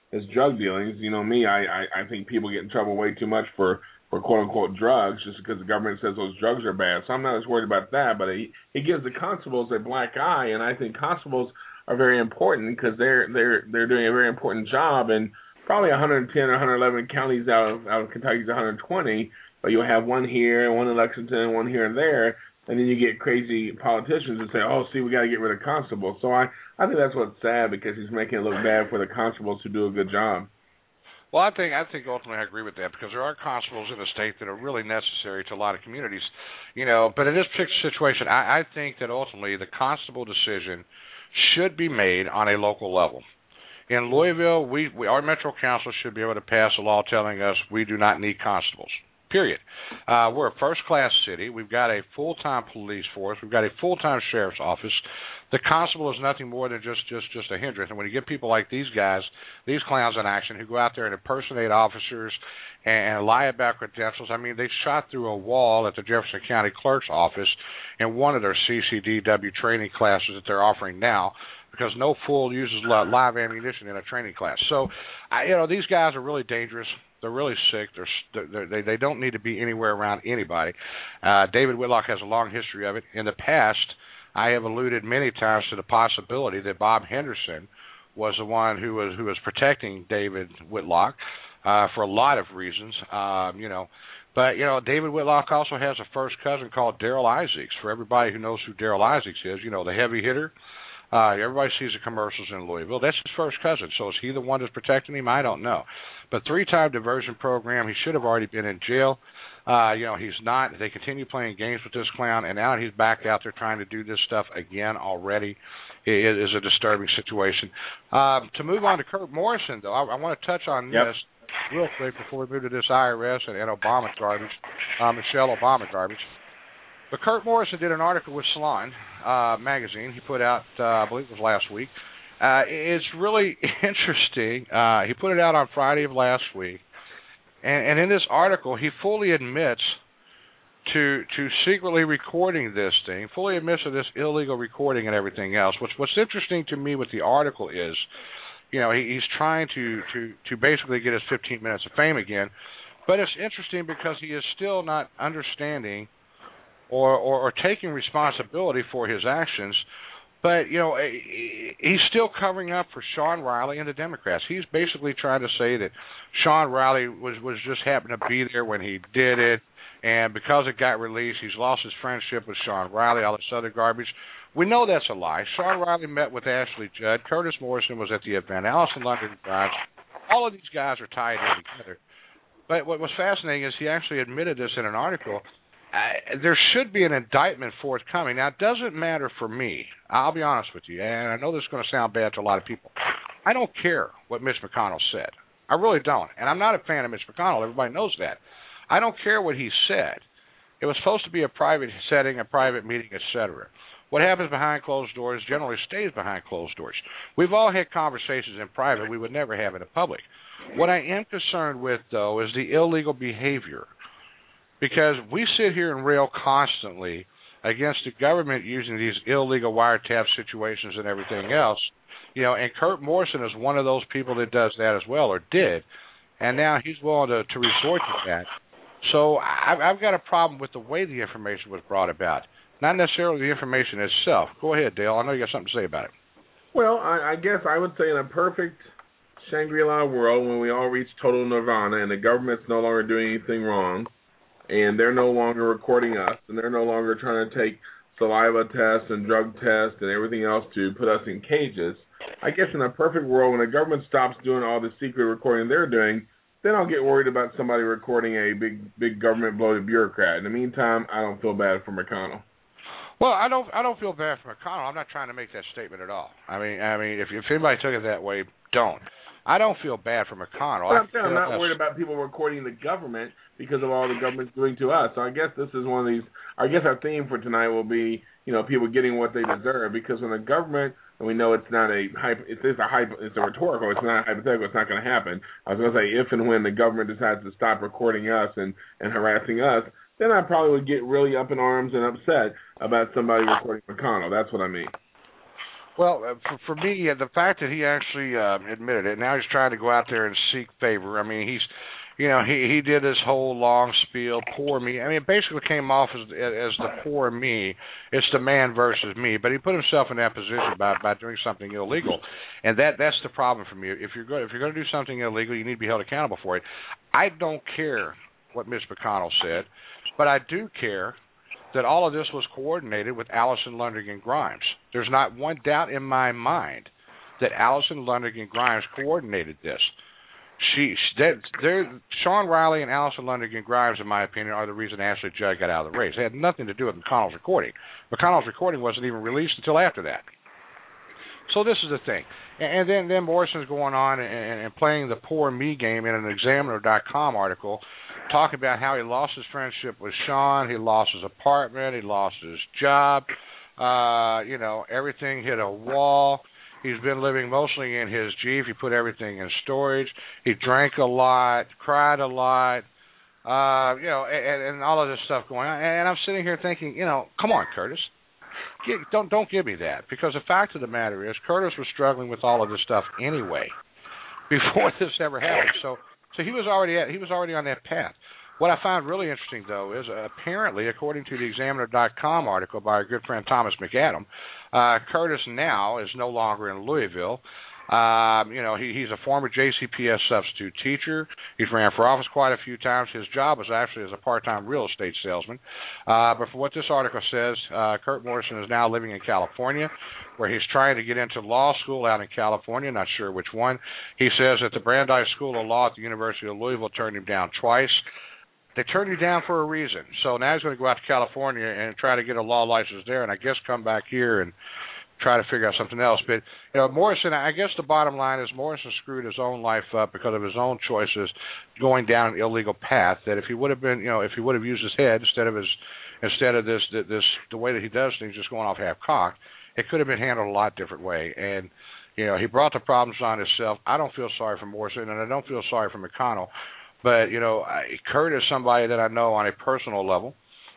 as drug dealings. You know me, I, I, I think people get in trouble way too much for, for quote-unquote drugs just because the government says those drugs are bad. So I'm not as worried about that, but he, he gives the constables a black eye, and I think constables are very important because they're, they're, they're doing a very important job, and probably one hundred ten or one hundred eleven counties out of, out of Kentucky's one hundred twenty, but you'll have one here, one in Lexington, one here and there, and then you get crazy politicians that say, oh, see, we got to get rid of constables. So I, I think that's what's sad because he's making it look bad for the constables who do a good job. Well, I think I think ultimately I agree with that because there are constables in the state that are really necessary to a lot of communities, you know. But in this particular situation, I, I think that ultimately the constable decision should be made on a local level. In Louisville, we, we our Metro Council should be able to pass a law telling us we do not need constables. Period. Uh, we're a first-class city. We've got a full-time police force. We've got a full-time sheriff's office. The constable is nothing more than just, just, just a hindrance. And when you get people like these guys, these clowns in action, who go out there and impersonate officers and, and lie about credentials, I mean, they shot through a wall at the Jefferson County Clerk's office in one of their C C D W training classes that they're offering now, because no fool uses live ammunition in a training class. So, I, you know, these guys are really dangerous. They're really sick. They're, they're, they they don't need to be anywhere around anybody. Uh, David Whitlock has a long history of it. In the past, I have alluded many times to the possibility that Bob Henderson was the one who was who was protecting David Whitlock uh, for a lot of reasons. Um, you know, but you know, David Whitlock also has a first cousin called Daryl Isaacs. For everybody who knows who Daryl Isaacs is, you know, the heavy hitter. Uh, everybody sees the commercials in Louisville. That's his first cousin. So is he the one that's protecting him? I don't know. But three-time diversion program, he should have already been in jail. Uh, you know, he's not. They continue playing games with this clown, and now he's back out there trying to do this stuff again already. It is a disturbing situation. Um, to move on to Kurt Morrison, though, I, I want to touch on yep. this real quick before we move to this I R S and, and Obama garbage, uh, Michelle Obama garbage. But Kurt Morrison did an article with Salon uh, magazine. He put out, uh, I believe it was last week. Uh, it's really interesting. Uh, he put it out on Friday of last week. And, and in this article, he fully admits to to secretly recording this thing, fully admits to this illegal recording and everything else. What's, what's interesting to me with the article is, you know, he, he's trying to, to, to basically get his fifteen minutes of fame again. But it's interesting because he is still not understanding Or, or, or taking responsibility for his actions, but, you know, he's still covering up for Sean Riley and the Democrats. He's basically trying to say that Sean Riley was, was just happened to be there when he did it, and because it got released, he's lost his friendship with Sean Riley, all this other garbage. We know that's a lie. Sean Riley met with Ashley Judd. Curtis Morrison was at the event. Allison London Grimes. All of these guys are tied in together. But what was fascinating is he actually admitted this in an article. Uh, there should be an indictment forthcoming. Now, it doesn't matter for me. I'll be honest with you, and I know this is going to sound bad to a lot of people. I don't care what Mitch McConnell said. I really don't. And I'm not a fan of Mitch McConnell. Everybody knows that. I don't care what he said. It was supposed to be a private setting, a private meeting, et cetera. What happens behind closed doors generally stays behind closed doors. We've all had conversations in private we would never have in public. What I am concerned with, though, is the illegal behavior. Because we sit here and rail constantly against the government using these illegal wiretap situations and everything else, you know, and Kurt Morrison is one of those people that does that as well, or did, and now he's willing to, to resort to that. So I've, I've got a problem with the way the information was brought about, not necessarily the information itself. Go ahead, Dale. I know you got something to say about it. Well, I, I guess I would say in a perfect Shangri-La world, when we all reach total nirvana and the government's no longer doing anything wrong, and they're no longer recording us, and they're no longer trying to take saliva tests and drug tests and everything else to put us in cages, I guess in a perfect world, when the government stops doing all the secret recording they're doing, then I'll get worried about somebody recording a big big government-bloated bureaucrat. In the meantime, I don't feel bad for McConnell. Well, I don't I don't feel bad for McConnell. I'm not trying to make that statement at all. I mean, I mean, if, if anybody took it that way, don't. I don't feel bad for McConnell. I'm, I'm not worried about people recording the government because of all the government's doing to us. So I guess this is one of these. I guess our theme for tonight will be, you know, people getting what they deserve. Because when the government, and we know it's not a hype, it's, it's a hype, it's a rhetorical. It's not hypothetical. It's not going to happen. I was going to say if and when the government decides to stop recording us and, and harassing us, then I probably would get really up in arms and upset about somebody recording McConnell. That's what I mean. Well, uh, for, for me, yeah, the fact that he actually uh, admitted it, now he's trying to go out there and seek favor. I mean, he's, you know, he he did this whole long spiel, poor me. I mean, it basically came off as as the poor me. It's the man versus me. But he put himself in that position by by doing something illegal, and that that's the problem for me. If you're going if you're going to do something illegal, you need to be held accountable for it. I don't care what Mitch McConnell said, but I do care that all of this was coordinated with Allison Lundergan Grimes. There's not one doubt in my mind that Allison Lundergan Grimes coordinated this. She, that, Sean Riley and Allison Lundergan Grimes, in my opinion, are the reason Ashley Judd got out of the race. It had nothing to do with McConnell's recording. McConnell's recording wasn't even released until after that. So this is the thing. And then, then Morrison's going on and, and playing the poor me game in an Examiner dot com article, talking about how he lost his friendship with Sean, he lost his apartment, he lost his job, uh, you know, everything hit a wall. He's been living mostly in his Jeep. He put everything in storage. He drank a lot, cried a lot, uh, you know, and, and all of this stuff going on. And I'm sitting here thinking, you know, come on, Curtis. Get, don't don't give me that, because the fact of the matter is Curtis was struggling with all of this stuff anyway before this ever happened. So so he was already at, he was already on that path. What I found really interesting, though, is uh, apparently, according to the Examiner dot com article by our good friend Thomas McAdam, uh, Curtis now is no longer in Louisville. Um, you know, he, he's a former J C P S substitute teacher. He's ran for office quite a few times. His job was actually as a part-time real estate salesman. Uh, but for what this article says, uh, Kurt Morrison is now living in California, where he's trying to get into law school out in California, not sure which one. He says that the Brandeis School of Law at the University of Louisville turned him down twice. They turned him down for a reason. So now he's going to go out to California and try to get a law license there, and I guess come back here and try to figure out something else. But, you know, Morrison, I guess the bottom line is Morrison screwed his own life up because of his own choices going down an illegal path, that if he would have been, you know, if he would have used his head instead of his, instead of this, this, the way that he does things, just going off half-cocked, it could have been handled a lot different way. And, you know, he brought the problems on himself. I don't feel sorry for Morrison, and I don't feel sorry for McConnell. But, you know, I, Kurt is somebody that I know on a personal level,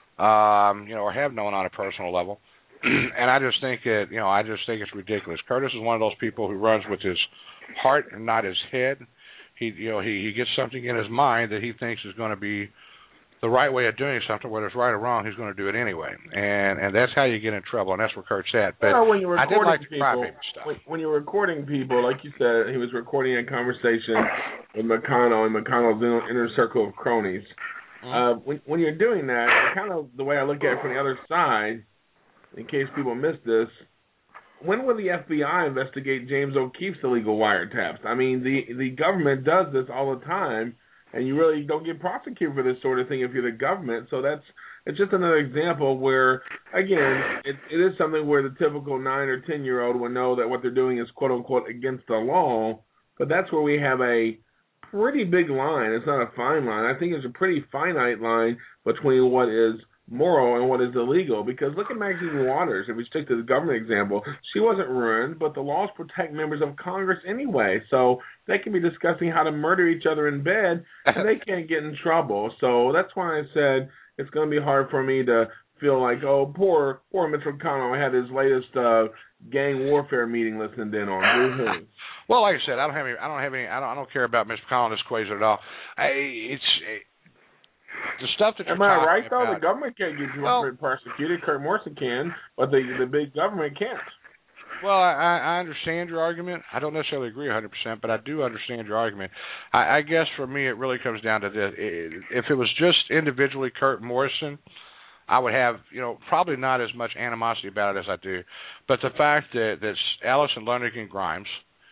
um, you know, or have known on a personal level. And I just think it, you know, I just think it's ridiculous. Curtis is one of those people who runs with his heart and not his head. He, you know, he, he gets something in his mind that he thinks is going to be the right way of doing something, whether it's right or wrong, he's going to do it anyway. And and that's how you get in trouble, and that's where Kurt's at. But well, when you're I did like the people, stuff. When, when you're recording people, like you said, he was recording a conversation with McConnell and McConnell's inner circle of cronies. Mm-hmm. Uh, when, when you're doing that, kind of the way I look at it from the other side, in case people miss this, when will the F B I investigate James O'Keefe's illegal wiretaps? I mean, the the government does this all the time, and you really don't get prosecuted for this sort of thing if you're the government. So that's it's just another example where, again, it, it is something where the typical nine or ten year old would know that what they're doing is quote unquote against the law. But that's where we have a pretty big line. It's not a fine line. I think it's a pretty finite line between what is moral and what is illegal, because look at Maxine Waters. If we stick to the government example, she wasn't ruined, but the laws protect members of Congress anyway, so they can be discussing how to murder each other in bed and they can't get in trouble. So that's why I said it's going to be hard for me to feel like, oh, poor poor Mitch McConnell had his latest uh, gang warfare meeting listened in on. Mm-hmm. Well, like I said, I don't have any. I don't have any. I don't. I don't care about Mitch McConnell in this equation at all. I, it's. It, The stuff that you're Am I right, about, though? The government can't get you well, prosecuted. Kurt Morrison can, but the the big government can't. Well, I, I understand your argument. I don't necessarily agree one hundred percent, but I do understand your argument. I, I guess for me it really comes down to this. If it was just individually Kurt Morrison, I would have, you know, probably not as much animosity about it as I do. But the fact that, that Allison Lundergan Grimes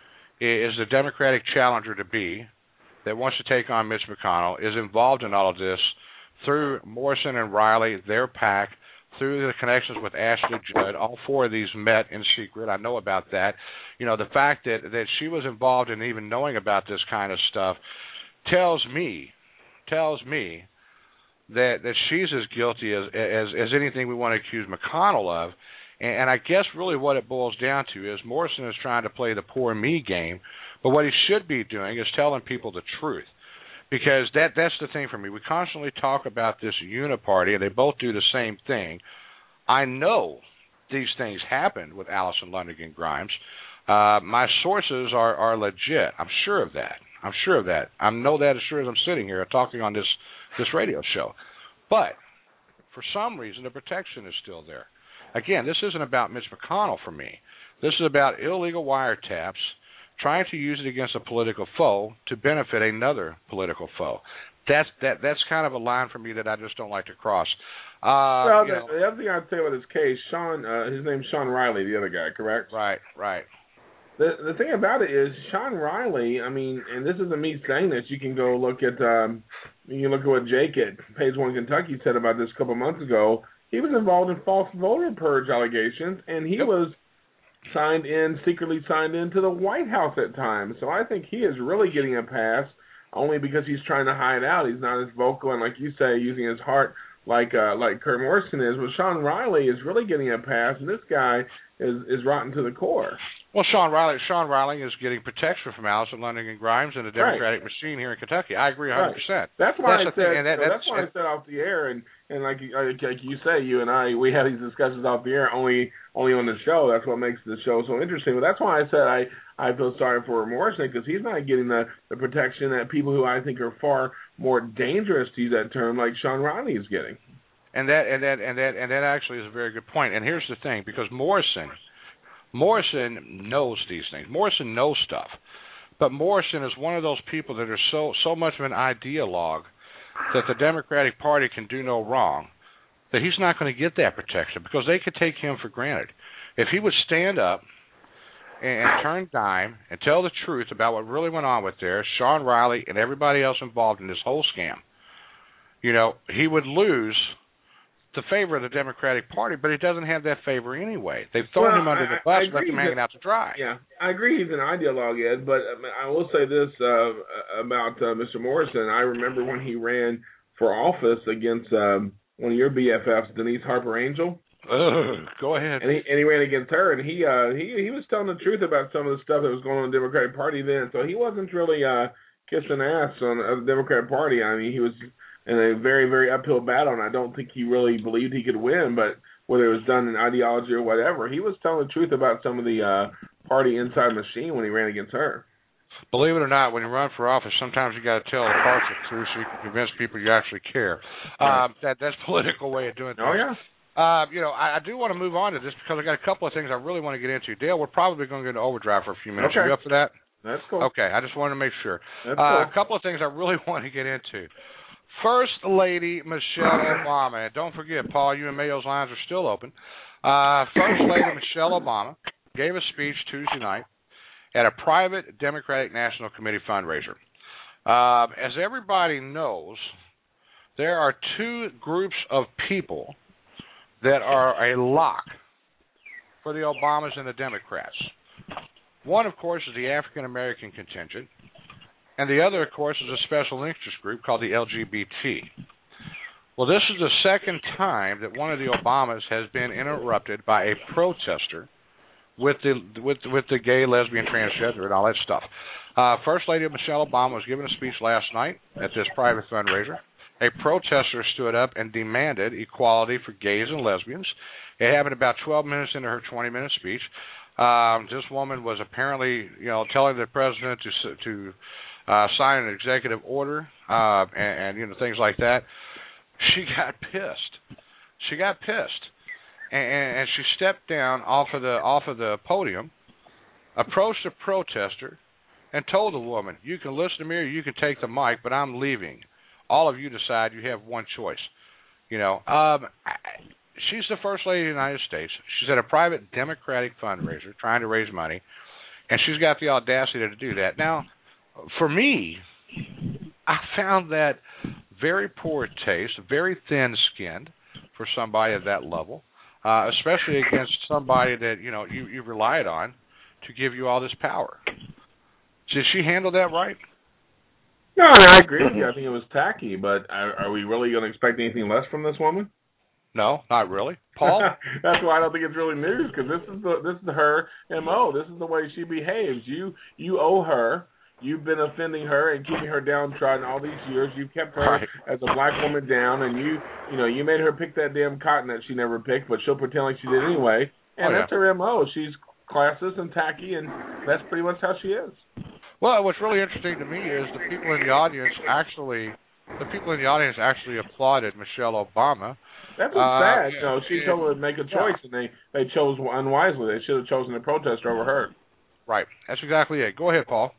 is the Democratic challenger to be, that wants to take on Mitch McConnell, is involved in all of this through Morrison and Riley, their PAC, through the connections with Ashley Judd. All four of these met in secret. I know about that. You know, the fact that, that she was involved in even knowing about this kind of stuff tells me, tells me that, that she's as guilty as, as, as anything we want to accuse McConnell of. And, and I guess really what it boils down to is Morrison is trying to play the poor me game, but what he should be doing is telling people the truth, because that that's the thing for me. We constantly talk about this uniparty, and they both do the same thing. I know these things happened with Allison Lundigan Grimes. Uh, my sources are, are legit. I'm sure of that. I'm sure of that. I know that as sure as I'm sitting here talking on this, this radio show. But for some reason, the protection is still there. Again, this isn't about Mitch McConnell for me. This is about illegal wiretaps, trying to use it against a political foe to benefit another political foe. That's that. That's kind of a line for me that I just don't like to cross. Uh, well, you the, know, the other thing I'd say about his case, Sean, uh, his name's Sean Riley, the other guy, correct? Right, right. The the thing about it is, Sean Riley, I mean, and this isn't me saying this, you can go look at, um, you can look at what Jake at Page One Kentucky said about this a couple months ago. He was involved in false voter purge allegations, and he yep. was signed in, secretly signed into the White House at times. So I think he is really getting a pass, only because he's trying to hide out. He's not as vocal and, like you say, using his heart like uh, like Kurt Morrison is. But Sean Riley is really getting a pass, and this guy is, is rotten to the core. Well, Sean Riley, Sean Riley is getting protection from Allison Lundigan Grimes and the Democratic right. machine here in Kentucky. I agree one hundred percent. Right. That's why that's I said. And that, so that's, that's why I said off the air, and and like like you say, you and I, we have these discussions off the air only only on the show. That's what makes the show so interesting. But that's why I said I, I feel sorry for Morrison, because he's not getting the, the protection that people who I think are far more dangerous, to use that term, like Sean Riley is getting. And that and that and that and that actually is a very good point. And here's the thing, because Morrison. Morrison knows these things. Morrison knows stuff. But Morrison is one of those people that are so so much of an ideologue that the Democratic Party can do no wrong, that he's not going to get that protection, because they could take him for granted. If he would stand up and, and turn dime and tell the truth about what really went on with there, Sean Riley and everybody else involved in this whole scam, you know, he would lose the favor of the Democratic Party, but he doesn't have that favor anyway. They've thrown well, him under I, the bus and left him that, hanging out to dry. Yeah, I agree he's an ideologue, Ed, but I will say this uh, about uh, Mister Morrison. I remember when he ran for office against um, one of your B F Fs, Denise Harper Angel. Ugh, go ahead. And he, and he ran against her, and he uh, he he was telling the truth about some of the stuff that was going on in the Democratic Party then. So he wasn't really uh, kissing ass on uh, the Democratic Party. I mean, he was in a very, very uphill battle, and I don't think he really believed he could win, but whether it was done in ideology or whatever, he was telling the truth about some of the uh, party inside machine when he ran against her. Believe it or not, when you run for office, sometimes you got to tell the parts of the truth so you can convince people you actually care. Right. Um, that that's a political way of doing things. Oh, yeah. Uh, you know, I, I do want to move on to this because I got a couple of things I really want to get into. Dale, we're probably going to go into overdrive for a few minutes. Okay. Are you up for that? That's cool. Okay, I just wanted to make sure. That's uh, cool. A couple of things I really want to get into. First Lady Michelle Obama, and don't forget, Paul, you and Mayo's lines are still open. Uh, First Lady Michelle Obama gave a speech Tuesday night at a private Democratic National Committee fundraiser. Uh, as everybody knows, there are two groups of people that are a lock for the Obamas and the Democrats. One, of course, is the African-American contingent, and the other, of course, is a special interest group called the L G B T. Well, this is the second time that one of the Obamas has been interrupted by a protester with the with with the gay, lesbian, transgender, and all that stuff. Uh, First Lady Michelle Obama was giving a speech last night at this private fundraiser. A protester stood up and demanded equality for gays and lesbians. It happened about twelve minutes into her twenty-minute speech. Um, this woman was apparently, you know, telling the president to to uh, sign an executive order uh, and, and you know things like that. She got pissed. She got pissed, and, and she stepped down off of the off of the podium, approached a protester, and told the woman, "You can listen to me or you can take the mic, but I'm leaving. All of you decide. You have one choice." You know, um, she's the First Lady of the United States. She's at a private Democratic fundraiser trying to raise money, and she's got the audacity to do that. Now, for me, I found that very poor taste, very thin-skinned for somebody at that level, uh, especially against somebody that, you know, you, you relied on to give you all this power. Did she handle that right? No, I, mean, I agree with you. I think it was tacky, but are, are we really going to expect anything less from this woman? No, not really. Paul? That's why I don't think it's really news, because this is the this is her M O. This is the way she behaves. You you owe her. You've been offending her and keeping her downtrodden all these years. You've kept her right. as a black woman down, and you, you know, you made her pick that damn cotton that she never picked, but she'll pretend like she did anyway. And oh, that's yeah. her M O. She's classist and tacky, and that's pretty much how she is. Well, what's really interesting to me is the people in the audience actually, the people in the audience actually applauded Michelle Obama. That was uh, sad. You know, she told them to make a choice, and they, they chose unwisely. They should have chosen a protester over her. Right. That's exactly it. Go ahead, Paul.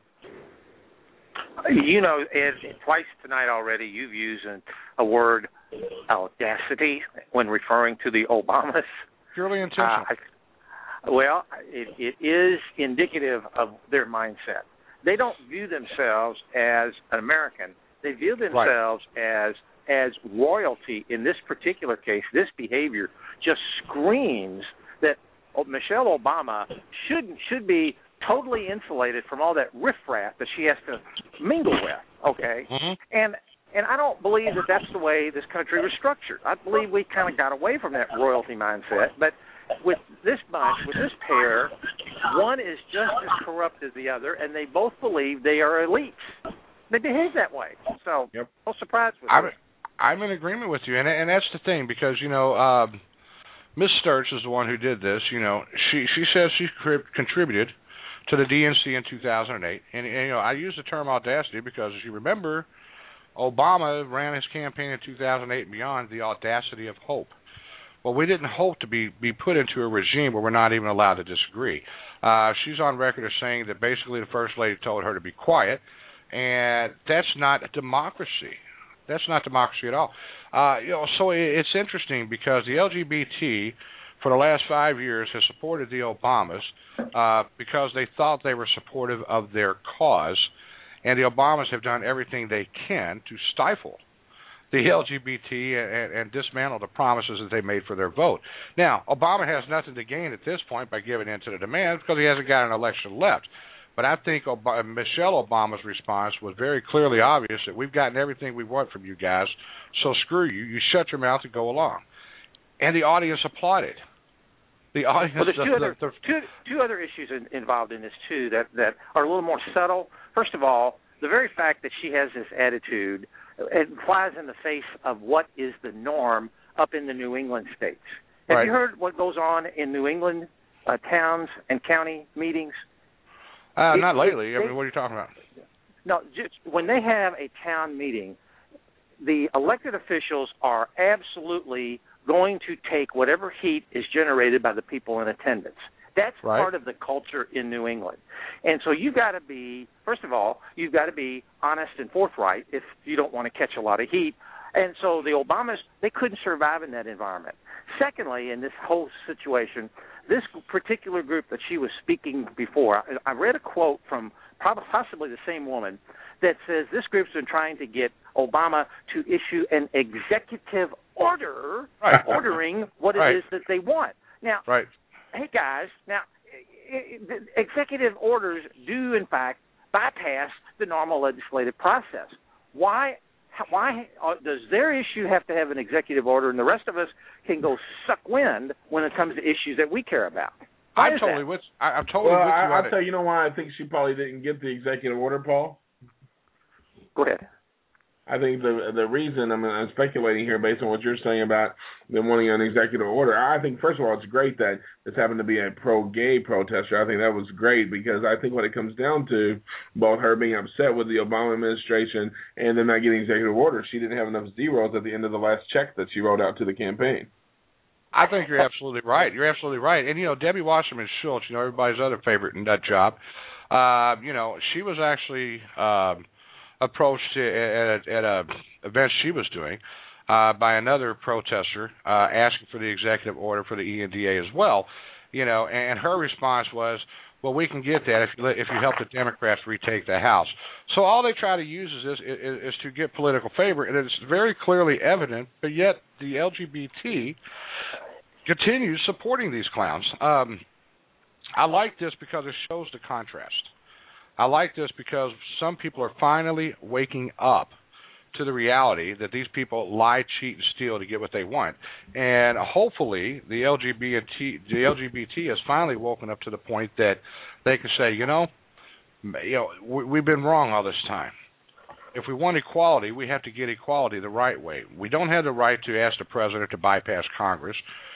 You know, Ed, twice tonight already you've used a word, audacity, when referring to the Obamas. Purely intentional. Uh, well, it, it is indicative of their mindset. They don't view themselves as an American. They view themselves right. as as royalty. In this particular case, this behavior just screams that Michelle Obama should should be totally insulated from all that riffraff that she has to mingle with, okay? Mm-hmm. And and I don't believe that that's the way this country was structured. I believe we kind of got away from that royalty mindset. But with this bunch, with this pair, one is just as corrupt as the other, and they both believe they are elites. They behave that way. So, yep. no surprise with I'm, it. I'm in agreement with you, and and that's the thing, because, you know, uh, Miz Sturts is the one who did this. You know, she, she says she contributed to the D N C in two thousand eight. And, and, you know, I use the term audacity because, as you remember, Obama ran his campaign in two thousand eight and beyond, the audacity of hope. Well, we didn't hope to be, be put into a regime where we're not even allowed to disagree. Uh, she's on record as saying that basically the First Lady told her to be quiet, and that's not a democracy. That's not democracy at all. Uh, you know, so it's interesting because the L G B T for the last five years has supported the Obamas uh, because they thought they were supportive of their cause, and the Obamas have done everything they can to stifle the L G B T and, and dismantle the promises that they made for their vote. Now, Obama has nothing to gain at this point by giving in to the demands because he hasn't got an election left. But I think Obama, Michelle Obama's response was very clearly obvious that we've gotten everything we want from you guys, so screw you. You shut your mouth and go along. And the audience applauded. The audience. Well, there's two, the, other, the, two, two other issues in, involved in this, too, that, that are a little more subtle. First of all, the very fact that she has this attitude, it flies in the face of what is the norm up in the New England states. Have right. you heard what goes on in New England uh, towns and county meetings? Uh, it, not lately. It, I mean, what are you talking about? No, just when they have a town meeting, the elected officials are absolutely going to take whatever heat is generated by the people in attendance. That's right. part of the culture in New England. And so you've got to be, first of all, you've got to be honest and forthright if you don't want to catch a lot of heat. And so the Obamas, they couldn't survive in that environment. Secondly, in this whole situation, this particular group that she was speaking before, I, I read a quote from probably possibly the same woman that says this group's been trying to get Obama to issue an executive order right. ordering what right. it is that they want. Now, right. hey, guys, now, it, it, executive orders do, in fact, bypass the normal legislative process. Why Why uh, does their issue have to have an executive order and the rest of us can go suck wind when it comes to issues that we care about? Why I'm is totally that? with I, I'm totally well, with you I, on I'll it. tell you, you know why I think she probably didn't get the executive order, Paul? Go ahead. I think the the reason, I mean, I'm speculating here based on what you're saying about them wanting an executive order. I think, first of all, it's great that this happened to be a pro-gay protester. I think that was great because I think when it comes down to both her being upset with the Obama administration and them not getting executive orders, she didn't have enough zeros at the end of the last check that she wrote out to the campaign. I think you're absolutely right. You're absolutely right. And, you know, Debbie Wasserman Schultz, you know, everybody's other favorite nut job, uh, you know, she was actually um, approached at a, at a event she was doing uh, by another protester uh, asking for the executive order for the E N D A as well, you know, and her response was, well, we can get that if you, let, if you help the Democrats retake the House. So all they try to use is, this, is, is to get political favor, and it's very clearly evident, but yet the L G B T continues supporting these clowns. Um, I like this because it shows the contrast. I like this because some people are finally waking up to the reality that these people lie, cheat, and steal to get what they want. And hopefully the L G B T, the L G B T has finally woken up to the point that they can say, you know, you know, we, we've been wrong all this time. If we want equality, we have to get equality the right way. We don't have the right to ask the president to bypass Congress.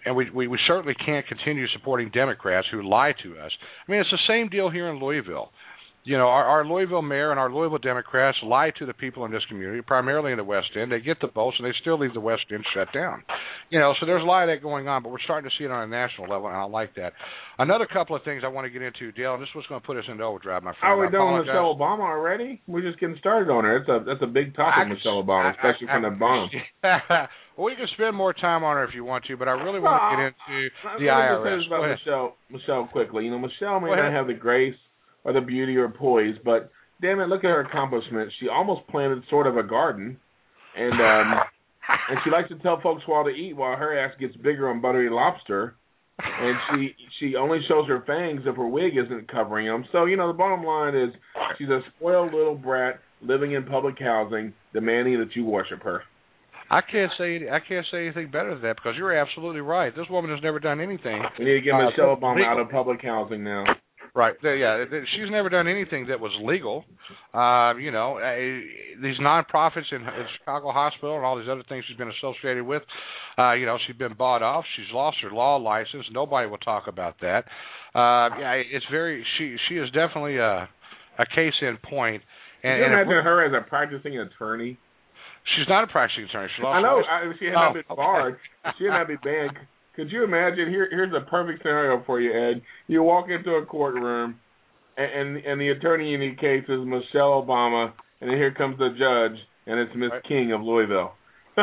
and we, we we certainly can't continue supporting Democrats who lie to us. I mean, it's the same deal here in Louisville. You know, our, our Louisville mayor and our Louisville Democrats lie to the people in this community, primarily in the West End. They get the votes, and they still leave the West End shut down. You know, so there's a lot of that going on, but we're starting to see it on a national level, and I like that. Another couple of things I want to get into, Dale, and this was going to put us into overdrive, my friend. Are we done with Michelle Obama already? We're just getting started on her. That's a that's a big topic, I, Michelle Obama, especially I, I, from the bomb. Well, we can spend more time on her if you want to, but I really want to get into well, the I R S. About Michelle, Michelle quickly. You know, Michelle may not have the grace or the beauty or poise, but damn it, look at her accomplishments. She almost planted sort of a garden, and um, and she likes to tell folks while to eat while her ass gets bigger on buttery lobster, and she she only shows her fangs if her wig isn't covering them. So, you know, the bottom line is she's a spoiled little brat living in public housing, demanding that you worship her. I can't say I can't say anything better than that because you're absolutely right. This woman has never done anything. We need to get uh, Michelle Obama out of public housing now. Right. Yeah, she's never done anything that was legal. Uh, you know, these nonprofits in, in Chicago Hospital and all these other things she's been associated with, uh, you know, she's been bought off. She's lost her law license. Nobody will talk about that. Uh, yeah, it's very, she she is definitely a, a case in point. And, Can you imagine her as a practicing attorney? She's not a practicing attorney. She lost I know. her I, she had not oh, been barred. Okay. She had not been banned. Could you imagine? Here, here's a perfect scenario for you, Ed. You walk into a courtroom, and and, and the attorney in the case is Michelle Obama, and then here comes the judge, and it's Miss right. King of Louisville.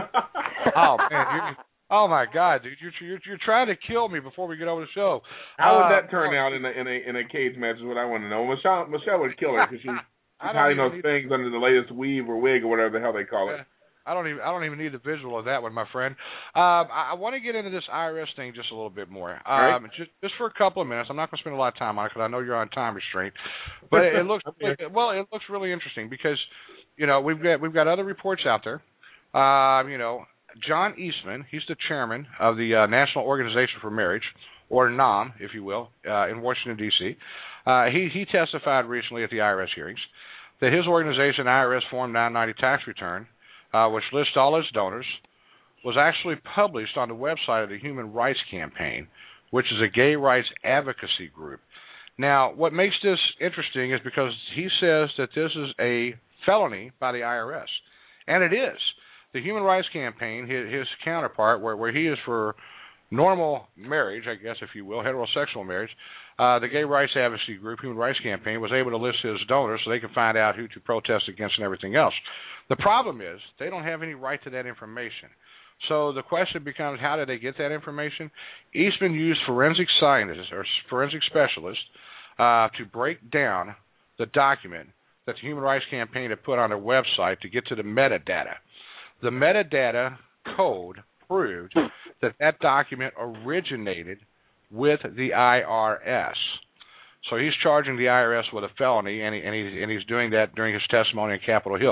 Oh man! You're, oh my God, dude! You're, you're you're trying to kill me before we get over the show. How would uh, that turn out in a in a in a cage match? Is what I want to know. Michelle Michelle would kill her because she's, she's hiding those things under the latest weave or wig or whatever the hell they call it. I don't even I don't even need the visual of that one, my friend. Um, I, I want to get into this I R S thing just a little bit more, um, right. just just for a couple of minutes. I'm not going to spend a lot of time on it because I know you're on time restraint. But it, it looks well. It looks really interesting because you know we've got we've got other reports out there. Uh, you know, John Eastman, he's the chairman of the uh, National Organization for Marriage, or NOM, if you will, uh, in Washington D C. Uh, he he testified recently at the I R S hearings that his organization, I R S Form nine ninety tax return, Uh, which lists all its donors, was actually published on the website of the Human Rights Campaign, which is a gay rights advocacy group. Now, what makes this interesting is because he says that this is a felony by the I R S, and it is. The Human Rights Campaign, his, his counterpart, where, where he is for normal marriage, I guess, if you will, heterosexual marriage, uh, the Gay Rights Advocacy Group, Human Rights Campaign, was able to list his donors so they can find out who to protest against and everything else. The problem is they don't have any right to that information. So the question becomes, how did they get that information? Eastman used forensic scientists or forensic specialists uh, to break down the document that the Human Rights Campaign had put on their website to get to the metadata. The metadata code proved that that document originated with the I R S. So he's charging the I R S with a felony, and, he, and, he, and he's doing that during his testimony in Capitol Hill.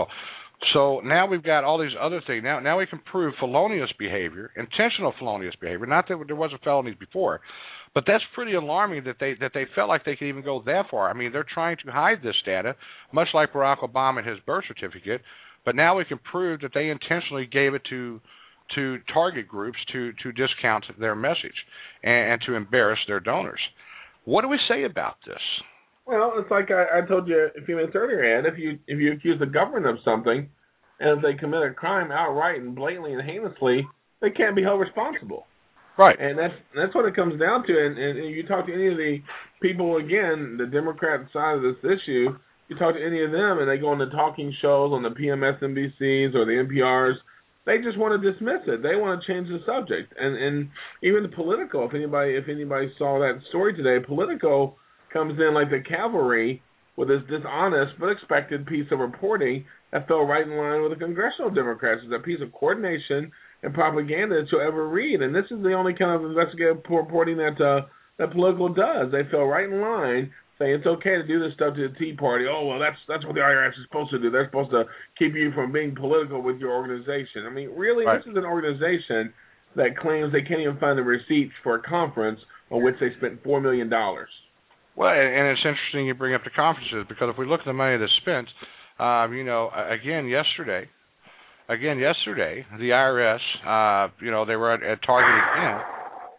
So now we've got all these other things. Now now we can prove felonious behavior, intentional felonious behavior, not that there wasn't felonies before, but that's pretty alarming that they that they felt like they could even go that far. I mean, they're trying to hide this data, much like Barack Obama and his birth certificate, but now we can prove that they intentionally gave it to to target groups to, to discount their message and, and to embarrass their donors. What do we say about this? Well, it's like I, I told you a few minutes earlier, Ed. If you if you accuse the government of something, and if they commit a crime outright and blatantly and heinously, they can't be held responsible. Right. And that's that's what it comes down to. And, and, and you talk to any of the people, again, the Democrat side of this issue, you talk to any of them, and they go on the talking shows on the P M S N B Cs or the N P Rs. They just want to dismiss it. They want to change the subject. And and even the Politico, if anybody if anybody saw that story today, Politico comes in like the cavalry with this dishonest but expected piece of reporting that fell right in line with the congressional Democrats. It's a piece of coordination and propaganda that you'll ever read. And this is the only kind of investigative reporting that uh, that Politico does. They fell right in line, saying it's okay to do this stuff to the Tea Party. Oh, well, that's that's what the I R S is supposed to do. They're supposed to keep you from being political with your organization. I mean, really, right. This is an organization that claims they can't even find the receipts for a conference on which they spent four million dollars. Well, and it's interesting you bring up the conferences, because if we look at the money that's spent, um, you know, again, yesterday, again, yesterday, the I R S, uh, you know, they were at, at Target again,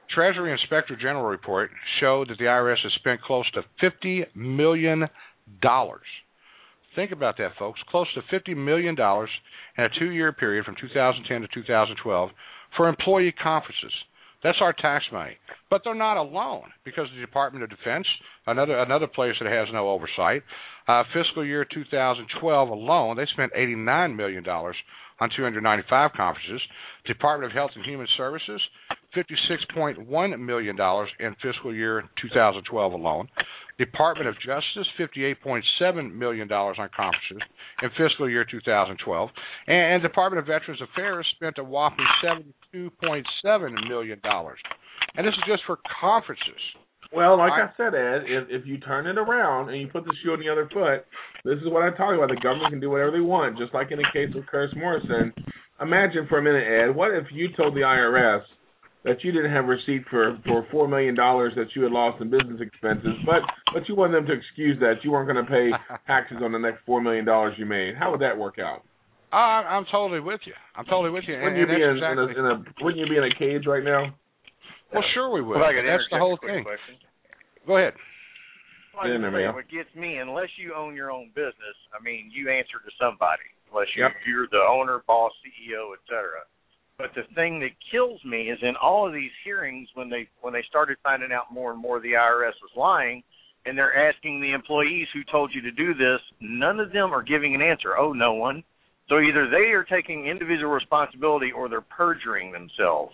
Treasury Inspector General report showed that the I R S has spent close to fifty million dollars. Think about that, folks. Close to fifty million dollars in a two-year period from two thousand ten to two thousand twelve for employee conferences. That's our tax money. But they're not alone, because the Department of Defense, another another place that has no oversight, uh, fiscal year two thousand twelve alone, they spent eighty-nine million dollars on two hundred ninety-five conferences. Department of Health and Human Services, fifty-six point one million dollars in fiscal year two thousand twelve alone. Department of Justice, fifty-eight point seven million dollars on conferences in fiscal year two thousand twelve. And Department of Veterans Affairs spent a whopping seventy-two point seven million dollars. And this is just for conferences. Well, like I, I said, Ed, if, if you turn it around and you put the shoe on the other foot, this is what I talk about. The government can do whatever they want, just like in the case of Curtis Morrison. Imagine for a minute, Ed, what if you told the I R S that you didn't have receipt for, for four million dollars that you had lost in business expenses, but, but you wanted them to excuse that. You weren't going to pay taxes on the next four million dollars you made. How would that work out? Uh, I'm totally with you. I'm totally with you. Wouldn't and, you be in, exactly... in, a, in a Wouldn't you be in a cage right now? Well, sure we would. Well, I could That's the whole thing. Question. Go ahead. Well, I say, what gets me, unless you own your own business, I mean, you answer to somebody, unless you're, yep. you're the owner, boss, C E O, et cetera. But the thing that kills me is in all of these hearings, when they when they started finding out more and more the I R S was lying, and they're asking the employees who told you to do this, none of them are giving an answer. Oh, no one. So either they are taking individual responsibility or they're perjuring themselves.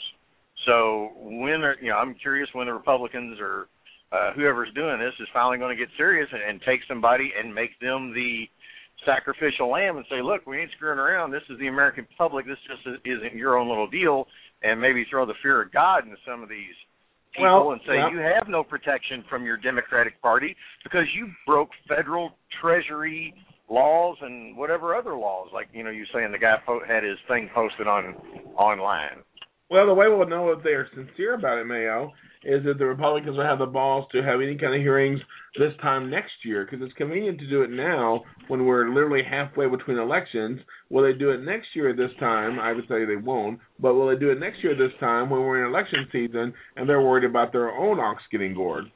So when are, you know, I'm curious when the Republicans or uh, whoever's doing this is finally going to get serious and, and take somebody and make them the sacrificial lamb and say, look, we ain't screwing around. This is the American public. This just isn't your own little deal. And maybe throw the fear of God into some of these people well, and say, well, you have no protection from your Democratic Party because you broke federal Treasury laws and whatever other laws. Like, you know, you saying the guy po- had his thing posted on online. Well, the way we'll know if they are sincere about it, Mayo, is that the Republicans will have the balls to have any kind of hearings this time next year, because it's convenient to do it now when we're literally halfway between elections. Will they do it next year this time? I would say they won't. But will they do it next year this time when we're in election season and they're worried about their own ox getting gored?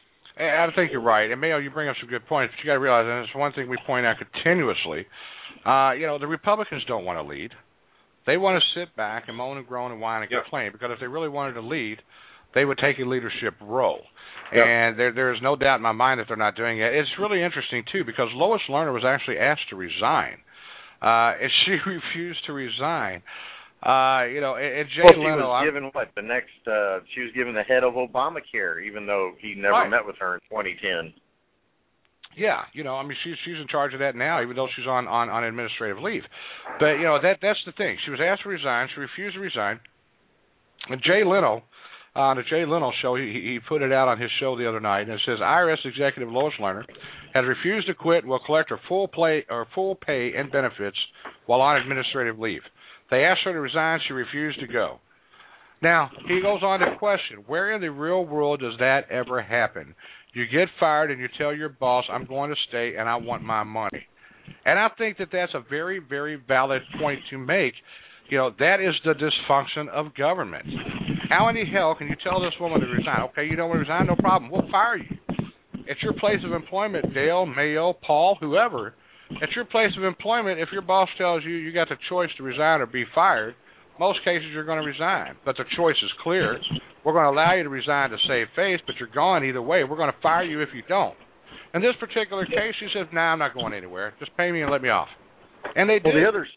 I think you're right. And, Mayo, you bring up some good points, but you got to realize, and it's one thing we point out continuously, uh, you know, the Republicans don't want to lead. They want to sit back and moan and groan and whine and yep. complain, because if they really wanted to lead, they would take a leadership role. Yep. And there, there is no doubt in my mind that they're not doing it. It's really interesting, too, because Lois Lerner was actually asked to resign, uh, and she refused to resign. Uh, you know, and Jay well, she Leno, was I'm, given what the next. Uh, she was given the head of Obamacare, even though he never right. met with her in twenty ten. Yeah, you know, I mean, she's she's in charge of that now, even though she's on, on, on administrative leave. But you know, that that's the thing. She was asked to resign. She refused to resign. And Jay Leno, uh, on the Jay Leno show, he he put it out on his show the other night, and it says I R S Executive Lois Lerner has refused to quit and will collect her full play or full pay and benefits while on administrative leave. They asked her to resign. She refused to go. Now, he goes on to question, where in the real world does that ever happen? You get fired and you tell your boss, I'm going to stay and I want my money. And I think that that's a very, very valid point to make. You know, that is the dysfunction of government. How in the hell can you tell this woman to resign? Okay, you don't want to resign? No problem. We'll fire you. At your place of employment, Dale, Mayo, Paul, whoever, at your place of employment, if your boss tells you you got the choice to resign or be fired, most cases you're going to resign. But the choice is clear. We're going to allow you to resign to save face, but you're gone either way. We're going to fire you if you don't. In this particular case, she says, nah, I'm not going anywhere. Just pay me and let me off. And they did. Well, the others.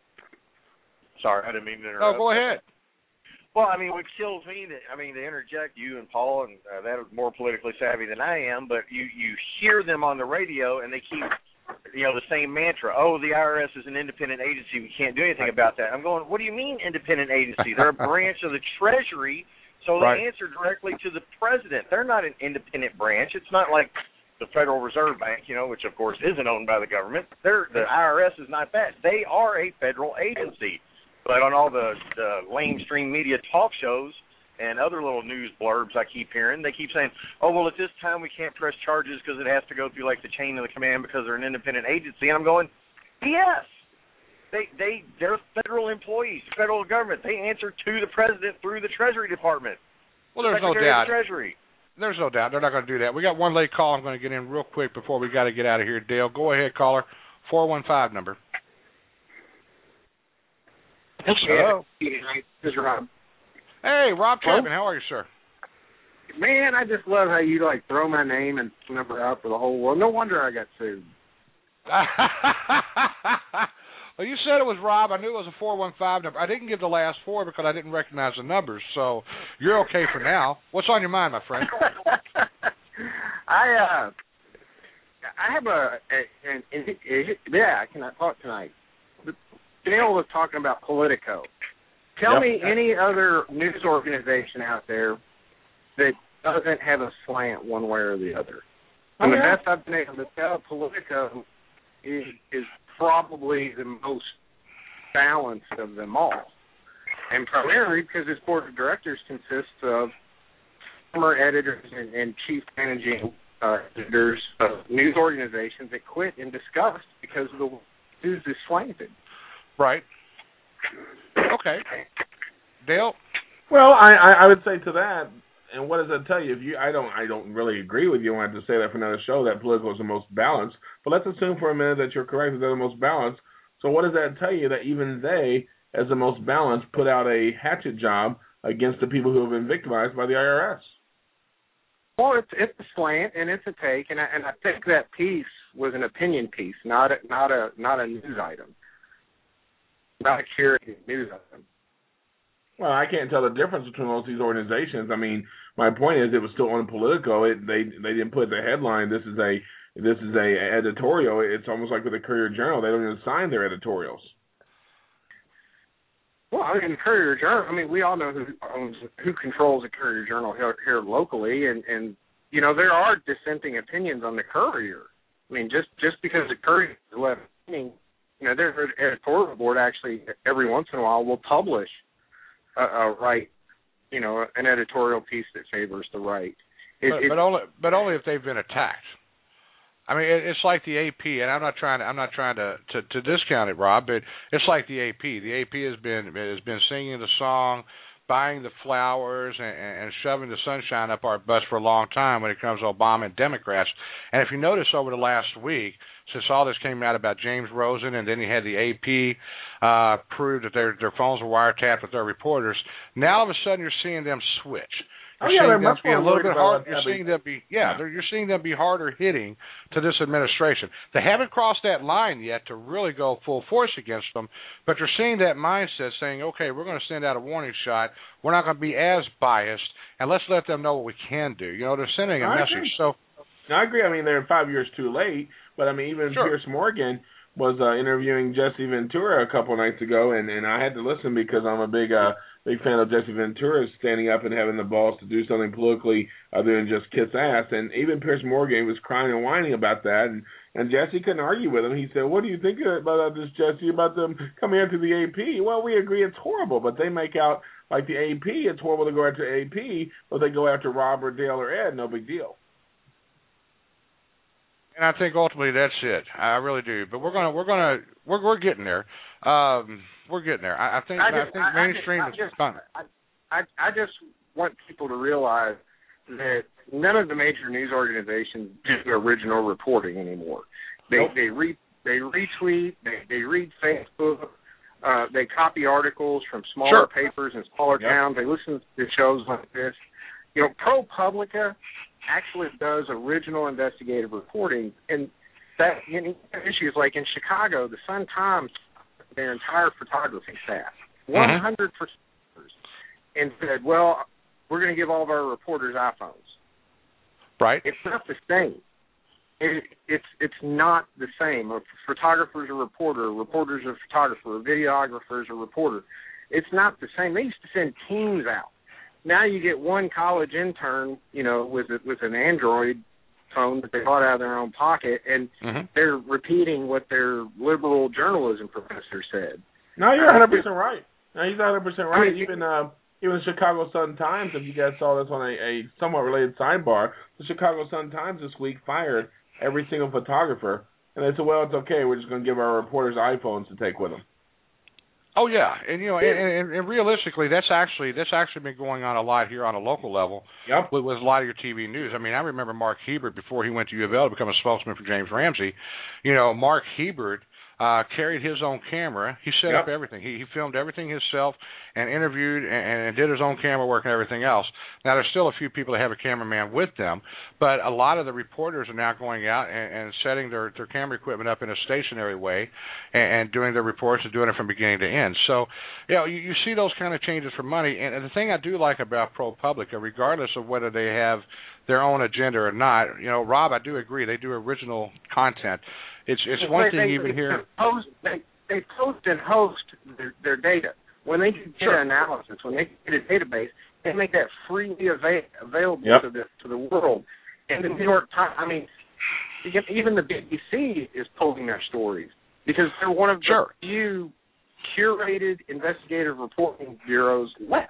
Sorry, I didn't mean to interrupt. No, go ahead. Well, I mean, what kills me, that I mean, to interject you and Paul, and uh, that is more politically savvy than I am, but you, you hear them on the radio, and they keep, you know, the same mantra. Oh, the I R S is an independent agency. We can't do anything about that. I'm going, what do you mean independent agency? They're a branch of the Treasury, so they right. answer directly to the president. They're not an independent branch. It's not like the Federal Reserve Bank, you know, which, of course, isn't owned by the government. They're, the I R S is not that. They are a federal agency. But on all the, the lamestream media talk shows and other little news blurbs I keep hearing, they keep saying, oh, well, at this time we can't press charges because it has to go through, like, the chain of the command because they're an independent agency. And I'm going, yes. They, they, they're federal employees, federal government. They answer to the president through the Treasury Department. Well, there's Secretary no doubt. of the Treasury. There's no doubt. They're not going to do that. We got one late call I'm going to get in real quick before we got to get out of here, Dale. Go ahead, caller. four one five number. Hello. This is Rob. Hey, Rob Hello? Chapman. How are you, sir? Man, I just love how you, like, throw my name and number out for the whole world. No wonder I got sued. Well, you said it was Rob. I knew it was a four one five number. I didn't give the last four because I didn't recognize the numbers, so you're okay for now. What's on your mind, my friend? I uh, I have a, a, an, a, a yeah. I cannot talk tonight. Dale was talking about Politico. Tell Yep. me any other news organization out there that doesn't have a slant one way or the other. And Oh, the yeah. best I've been able to tell, Politico is, is probably the most balanced of them all. And primarily because its board of directors consists of former editors and, and chief managing uh, editors of news organizations that quit in disgust because the news is slanted. Right. Okay. Dale? Well, I, I, I would say to that, and what does that tell you? If you, I don't, I don't really agree with you. I have to say that for another show that Politico is the most balanced. But let's assume for a minute that you're correct that they're the most balanced. So what does that tell you? That even they, as the most balanced, put out a hatchet job against the people who have been victimized by the I R S. Well, it's it's a slant and it's a take, and I, and I think that piece was an opinion piece, not a, not a not a news item, not a curated news item. Well, I can't tell the difference between most of these organizations. I mean, my point is, it was still on Politico. It, they they didn't put the headline. This is a this is a editorial. It's almost like with the Courier Journal. They don't even sign their editorials. Well, I mean, the Courier Journal. I mean, we all know who owns, who controls the Courier Journal here, here locally, and and you know there are dissenting opinions on the Courier. I mean, just just because the Courier is left leaning, you know, their editorial board actually every once in a while will publish a, a right, you know, an editorial piece that favors the right. It, But, it, but only but only if they've been attacked. I mean, it, it's like the A P, and I'm not trying to I'm not trying to, to, to discount it, Rob, but it's like the A P. The A P has been has been singing the song, buying the flowers, and, and shoving the sunshine up our butts for a long time when it comes to Obama and Democrats. And if you notice over the last week, since all this came out about James Rosen, and then you had the A P uh, prove that their their phones were wiretapped with their reporters, now all of a sudden you're seeing them switch. Oh, You're yeah, they're seeing them much be a more little worried bit about hard. what's You're happening. seeing them be, yeah, they're, you're seeing them be harder hitting to this administration. They haven't crossed that line yet to really go full force against them, but you're seeing that mindset saying, okay, we're going to send out a warning shot. We're not going to be as biased, and let's let them know what we can do. You know, they're sending a I message. agree. So, Now, I agree. I mean, they're five years too late, but I mean, even Sure. Pierce Morgan was uh, interviewing Jesse Ventura a couple nights ago, and, and I had to listen because I'm a big uh, big fan of Jesse Ventura standing up and having the balls to do something politically other than just kiss ass. And even Pierce Morgan was crying and whining about that, and, and Jesse couldn't argue with him. He said, what do you think about this, Jesse, about them coming after the A P? Well, we agree it's horrible, but they make out like the A P, it's horrible to go after A P, but they go after Rob or Dale or Ed, no big deal. and I think ultimately that's it. I really do. But we're gonna we're gonna we're we're getting there. Um, we're getting there. I, I think I, just, think I, mainstream I is just, fun. I, I, I just want people to realize that none of the major news organizations do original reporting anymore. They Nope. they re they retweet, they they read Facebook, uh, they copy articles from smaller Sure. papers in smaller Yep. towns. They listen to shows like this. You know, ProPublica actually does original investigative reporting, and that you know, issues like in Chicago, the Sun Times, their entire photography staff, one hundred photographers, and said, well, we're going to give all of our reporters iPhones. Right. It's not the same. It, it's it's not the same. A photographer's a reporter, a reporter's a photographer, a videographer's a reporter. It's not the same. They used to send teams out. Now you get one college intern, you know, with a, with an Android phone that they bought out of their own pocket, and Mm-hmm. they're repeating what their liberal journalism professor said. No, you're one hundred percent right. No, he's one hundred percent right. I mean, even uh, even the Chicago Sun-Times, if you guys saw this on a, a somewhat related sidebar, the Chicago Sun-Times this week fired every single photographer, and they said, well, it's okay. We're just going to give our reporters iPhones to take with them. Oh yeah, and you know, and, and, and realistically, that's actually that's actually been going on a lot here on a local level. Yep. With, with a lot of your T V news. I mean, I remember Mark Hebert before he went to U of L to become a spokesman for James Ramsey. You know, Mark Hebert uh, carried his own camera. He set yep. up everything. He, he filmed everything himself and interviewed and, and did his own camera work and everything else. Now, there's still a few people that have a cameraman with them, but a lot of the reporters are now going out and, and setting their, their camera equipment up in a stationary way and, and doing their reports and doing it from beginning to end. So, you know, you, you see those kind of changes for money. And, and the thing I do like about ProPublica, regardless of whether they have their own agenda or not, you know, Rob, I do agree. They do original content. It's it's they, one they, thing they, even they here. Post, they, they post and host their, their data. When they get sure. analysis, when they get a database, they make that freely ava- available yep. to the to the world. And the New York Times, I mean, even the B B C is pulling their stories because they're one of sure. the few curated investigative reporting bureaus left.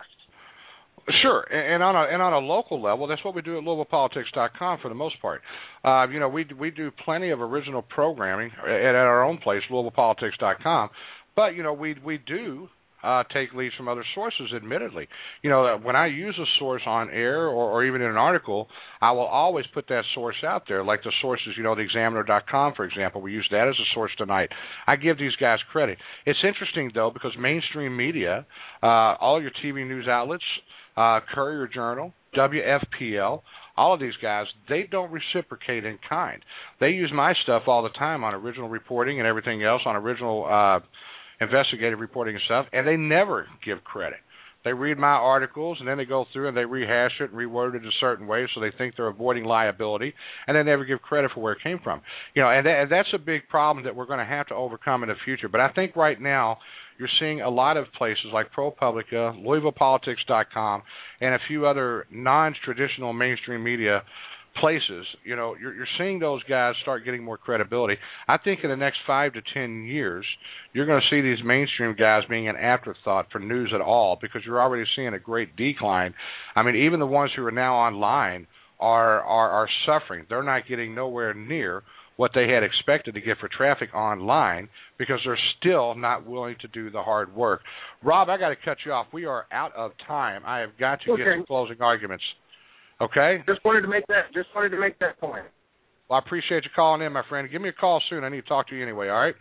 Sure, and on a and on a local level, that's what we do at Louisville Politics dot com for the most part. Uh, you know, we we do plenty of original programming at, at our own place, Louisville Politics dot com. But you know, we we do uh, take leads from other sources. Admittedly, you know, when I use a source on air or, or even in an article, I will always put that source out there. Like the sources, you know, the Examiner dot com, for example, we use that as a source tonight. I give these guys credit. It's interesting though because mainstream media, uh, all your T V news outlets. Uh, Courier Journal, W F P L, all of these guys, they don't reciprocate in kind. They use my stuff all the time on original reporting and everything else, on original uh, investigative reporting and stuff, and they never give credit. They read my articles, and then they go through and they rehash it and reword it a certain way so they think they're avoiding liability, and they never give credit for where it came from. You know, and, that, and that's a big problem that we're going to have to overcome in the future. But I think right now, you're seeing a lot of places like ProPublica, Louisville Politics dot com, and a few other non-traditional mainstream media places. You know, you're, you're seeing those guys start getting more credibility. I think in the next five to ten years, you're going to see these mainstream guys being an afterthought for news at all because you're already seeing a great decline. I mean, even the ones who are now online are are, are suffering. They're not getting nowhere near what they had expected to get for traffic online because they're still not willing to do the hard work. Rob, I got to cut you off. We are out of time. I have got to okay. get to closing arguments. Okay? Just wanted to make that. Just wanted to make that point. Well, I appreciate you calling in, my friend. Give me a call soon. I need to talk to you anyway. All right?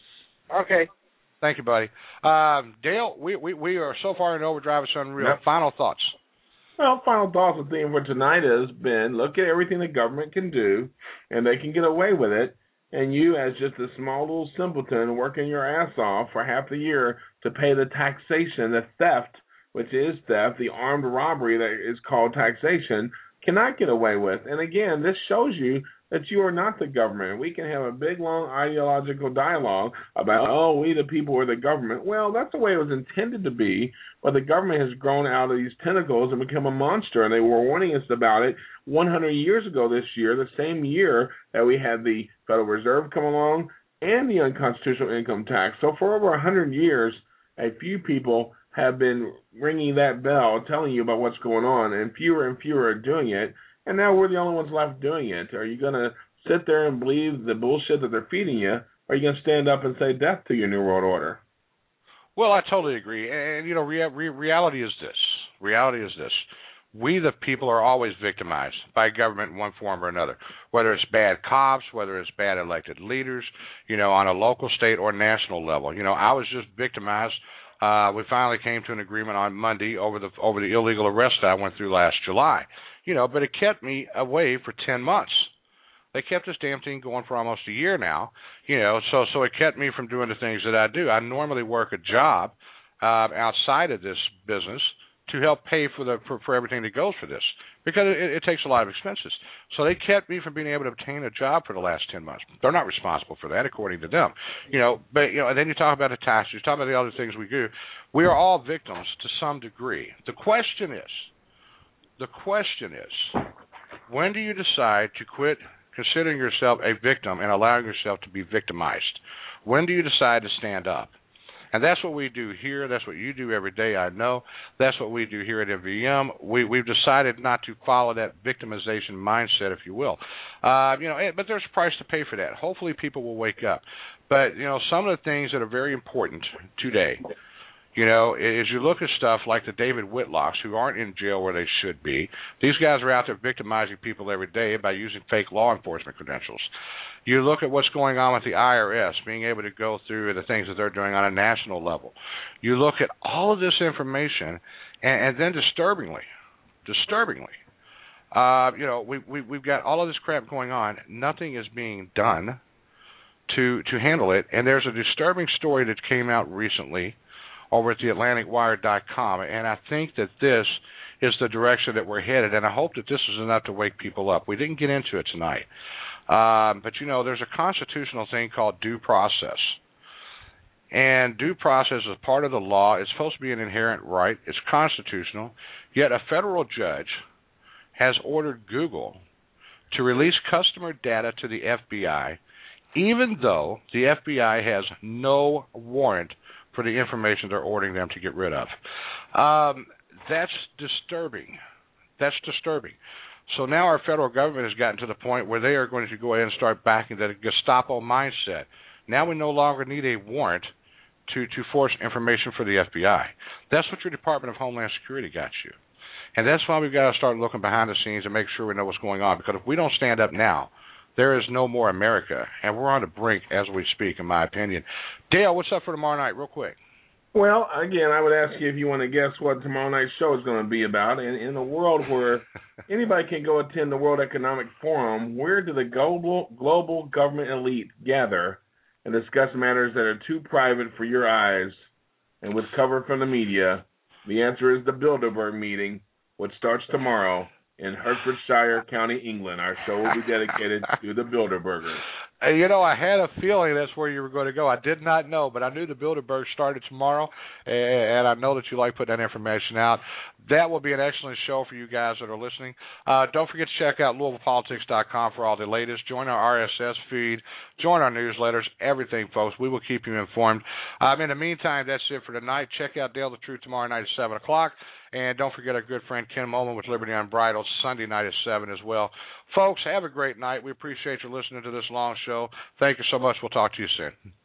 Okay. Thank you, buddy. Um, Dale, we, we we are so far in overdrive. It's unreal. Yep. Final thoughts. Well, final thoughts. The theme for tonight has been look at everything the government can do, and they can get away with it. And you, as just a small little simpleton, working your ass off for half the year to pay the taxation, the theft, which is theft, the armed robbery that is called taxation, cannot get away with. And again, this shows you that you are not the government. We can have a big, long ideological dialogue about, oh, we the people are the government. Well, that's the way it was intended to be, but the government has grown out of these tentacles and become a monster, and they were warning us about it one hundred years ago this year, the same year that we had the Federal Reserve come along and the unconstitutional income tax. So for over one hundred years, a few people have been ringing that bell, telling you about what's going on, and fewer and fewer are doing it. And now we're the only ones left doing it. Are you going to sit there and believe the bullshit that they're feeding you? Or are you going to stand up and say death to your New World Order? Well, I totally agree. And, you know, rea- re- reality is this. Reality is this. We, the people, are always victimized by government in one form or another, whether it's bad cops, whether it's bad elected leaders, you know, on a local, state, or national level. You know, I was just victimized. Uh, we finally came to an agreement on Monday over the over the illegal arrest I went through last July. You know, but it kept me away for ten months. They kept this damn thing going for almost a year now. You know, so so it kept me from doing the things that I do. I normally work a job uh, outside of this business to help pay for the for, for everything that goes for this because it, it takes a lot of expenses. So they kept me from being able to obtain a job for the last ten months. They're not responsible for that, according to them. You know, but you know, and then you talk about the taxes, you talk about the other things we do. We are all victims to some degree. The question is, the question is, when do you decide to quit considering yourself a victim and allowing yourself to be victimized? When do you decide to stand up? And that's what we do here. That's what you do every day, I know. That's what we do here at M V M. We, we've decided not to follow that victimization mindset, if you will. Uh, you know, but there's a price to pay for that. Hopefully people will wake up. But, you know, some of the things that are very important today, You know, as you look at stuff like the David Whitlocks, who aren't in jail where they should be, these guys are out there victimizing people every day by using fake law enforcement credentials. You look at what's going on with the I R S, being able to go through the things that they're doing on a national level. You look at all of this information, and, and then disturbingly, disturbingly, uh, you know, we, we, we've got all of this crap going on. Nothing is being done to to handle it. And there's a disturbing story that came out recently over at the Atlantic Wire dot com, and I think that this is the direction that we're headed, and I hope that this is enough to wake people up. We didn't get into it tonight. Um, but, you know, there's a constitutional thing called due process. And due process is part of the law. It's supposed to be an inherent right. It's constitutional. Yet a federal judge has ordered Google to release customer data to the F B I, even though the F B I has no warrant for the information they're ordering them to get rid of. Um, that's disturbing. That's disturbing. So now our federal government has gotten to the point where they are going to go ahead and start backing the Gestapo mindset. Now we no longer need a warrant to, to force information for the F B I. That's what your Department of Homeland Security got you. And that's why we've got to start looking behind the scenes and make sure we know what's going on. Because if we don't stand up now, there is no more America. And we're on the brink as we speak, in my opinion. Dale, what's up for tomorrow night, real quick? Well, again, I would ask you if you want to guess what tomorrow night's show is going to be about. And in a world where anybody can go attend the World Economic Forum, where do the global global government elite gather and discuss matters that are too private for your eyes and with cover from the media? The answer is the Bilderberg meeting, which starts tomorrow in Hertfordshire County, England. Our show will be dedicated to the Bilderbergers. You know, I had a feeling that's where you were going to go. I did not know, but I knew the Bilderberg started tomorrow, and I know that you like putting that information out. That will be an excellent show for you guys that are listening. Uh, don't forget to check out Louisville Politics dot com for all the latest. Join our R S S feed. Join our newsletters. Everything, folks. We will keep you informed. Um, in the meantime, that's it for tonight. Check out Dale the Truth tomorrow night at seven o'clock. And don't forget our good friend Ken Molman with Liberty Unbridled Sunday night at seven as well. Folks, have a great night. We appreciate you listening to this long show. Thank you so much. We'll talk to you soon.